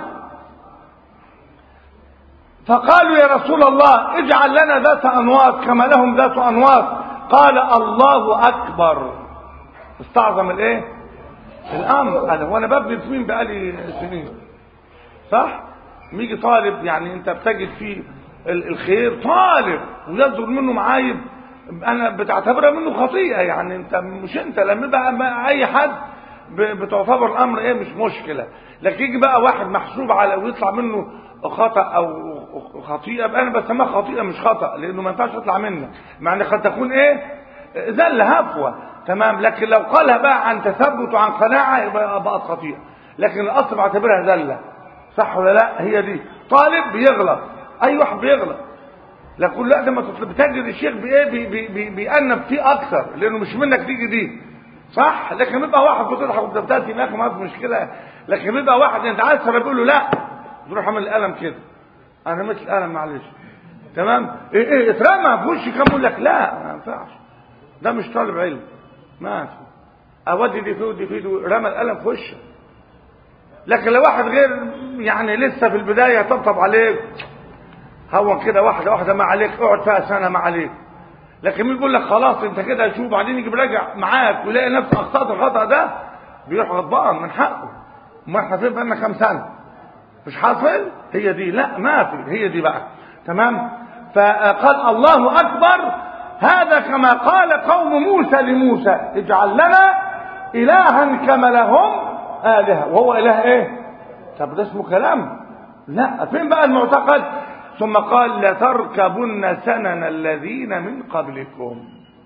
فقالوا يا رسول الله اجعل لنا ذات أنواط كما لهم ذات أنواط. قال الله أكبر. استعظم الايه الامر. انا وانا ببني في مين بقالي سنين صح. يجي طالب يعني انت بتجد فيه الخير طالب ويصدر منه معايب انا بتعتبرها منه خطيئه. يعني انت مش انت لما بقى اي حد بتعتبر الامر ايه مش مشكله. لكن يجي بقى واحد محسوب على ويطلع منه خطا او خطيئه، بقى انا بسميها خطيئه مش خطا، لانه ما ينفعش يطلع منك، مع ان قد تكون ايه زله هفوه تمام. لكن لو قالها بقى عن تثبت وعن قناعه يبقى بقت خطيئه، لكن الاصل بعتبرها زله. صح ولا لا؟ هي دي. طالب بيغلط، اي واحد بيغلط، لكن لا ده ما تطلب. بتجد الشيخ بايه بي بي بي بيأنب فيه اكثر، لانه مش منك تيجي دي صح. لكن يبقى واحد بتضحك وبتبتسم معاك ما في مشكله، لكن يبقى واحد انت عايز بيقول له لا تروح عامل القلم كده، انا مثل القلم معلش تمام، ايه ايه اترمى في وشي كام، يقول لك لا ما ينفعش، ده مش طالب علم. ما في اودي دي في ودي في رمى القلم في وشك. لكن لو واحد غير يعني لسه في البدايه طبطب عليك هون كده واحده واحده ما عليك، اقعد فيها سنه ما عليك. لكن مين يقول لك خلاص انت كده شوف، بعدين يجي براجع معاك ويلاقي نفسه اخطات الخطا ده بيروح غضبان من حقه. ما احنا فين بقالنا كام سنه مش حاصل؟ هي دي لا ما في، هي دي بقى تمام. فقال الله اكبر، هذا كما قال قوم موسى لموسى اجعل لنا الها كما لهم الهه، وهو اله ايه؟ طب ده اسمه كلام؟ لا. فين بقى المعتقد؟ ثم قال لتركبن سنن الذين من قبلكم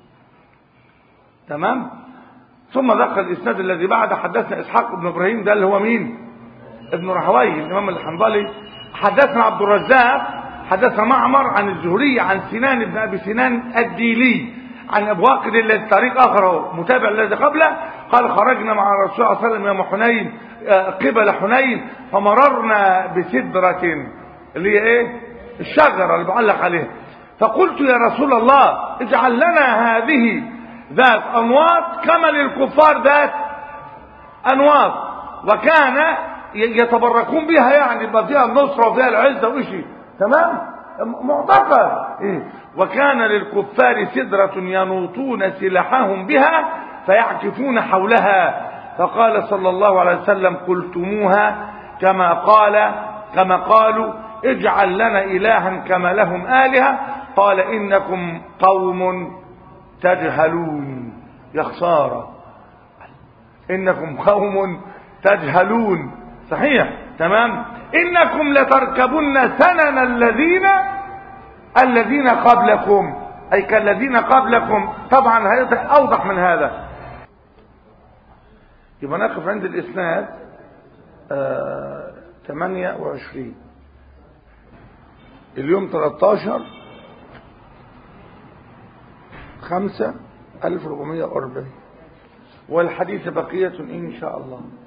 تمام. ثم ذكر الاسناد الذي بعد، حدثنا اسحاق بن ابراهيم ده اللي هو مين؟ ابن رهويه الامام الحنظلي. حدثنا عبد الرزاق حدثنا معمر عن الزهري عن سنان بن ابي سنان الديلي عن ابو واقد الذي طريق اخر متابع الذي قبله قال خرجنا مع الرسول صلى الله عليه وسلم يوم حنين قبل حنين فمررنا بسدرة اللي هي ايه الشجرة اللي بعلق عليها، فقلت يا رسول الله اجعل لنا هذه ذات انواط كما للكفار ذات انواط، وكان يتبركون بها يعني يبقى فيها النصرة وفيها العزة وشيء تمام معتقد إيه؟ وكان للكفار سدرة ينوطون سلاحهم بها فيعكفون حولها، فقال صلى الله عليه وسلم قلتموها كما قال كما قالوا اجعل لنا إلها كما لهم آلهة، قال إنكم قوم تجهلون. يا خسارة، إنكم قوم تجهلون صحيح تمام. إنكم لتركبن سنن الذين الذين قبلكم، أي كالذين قبلكم. طبعا أوضح من هذا. يبقى نقف عند الإسناد آه ثمانية وعشرين اليوم ثلاثة عشر خمسة ألف وأربعمائة وأربعين، والحديث بقية إن شاء الله.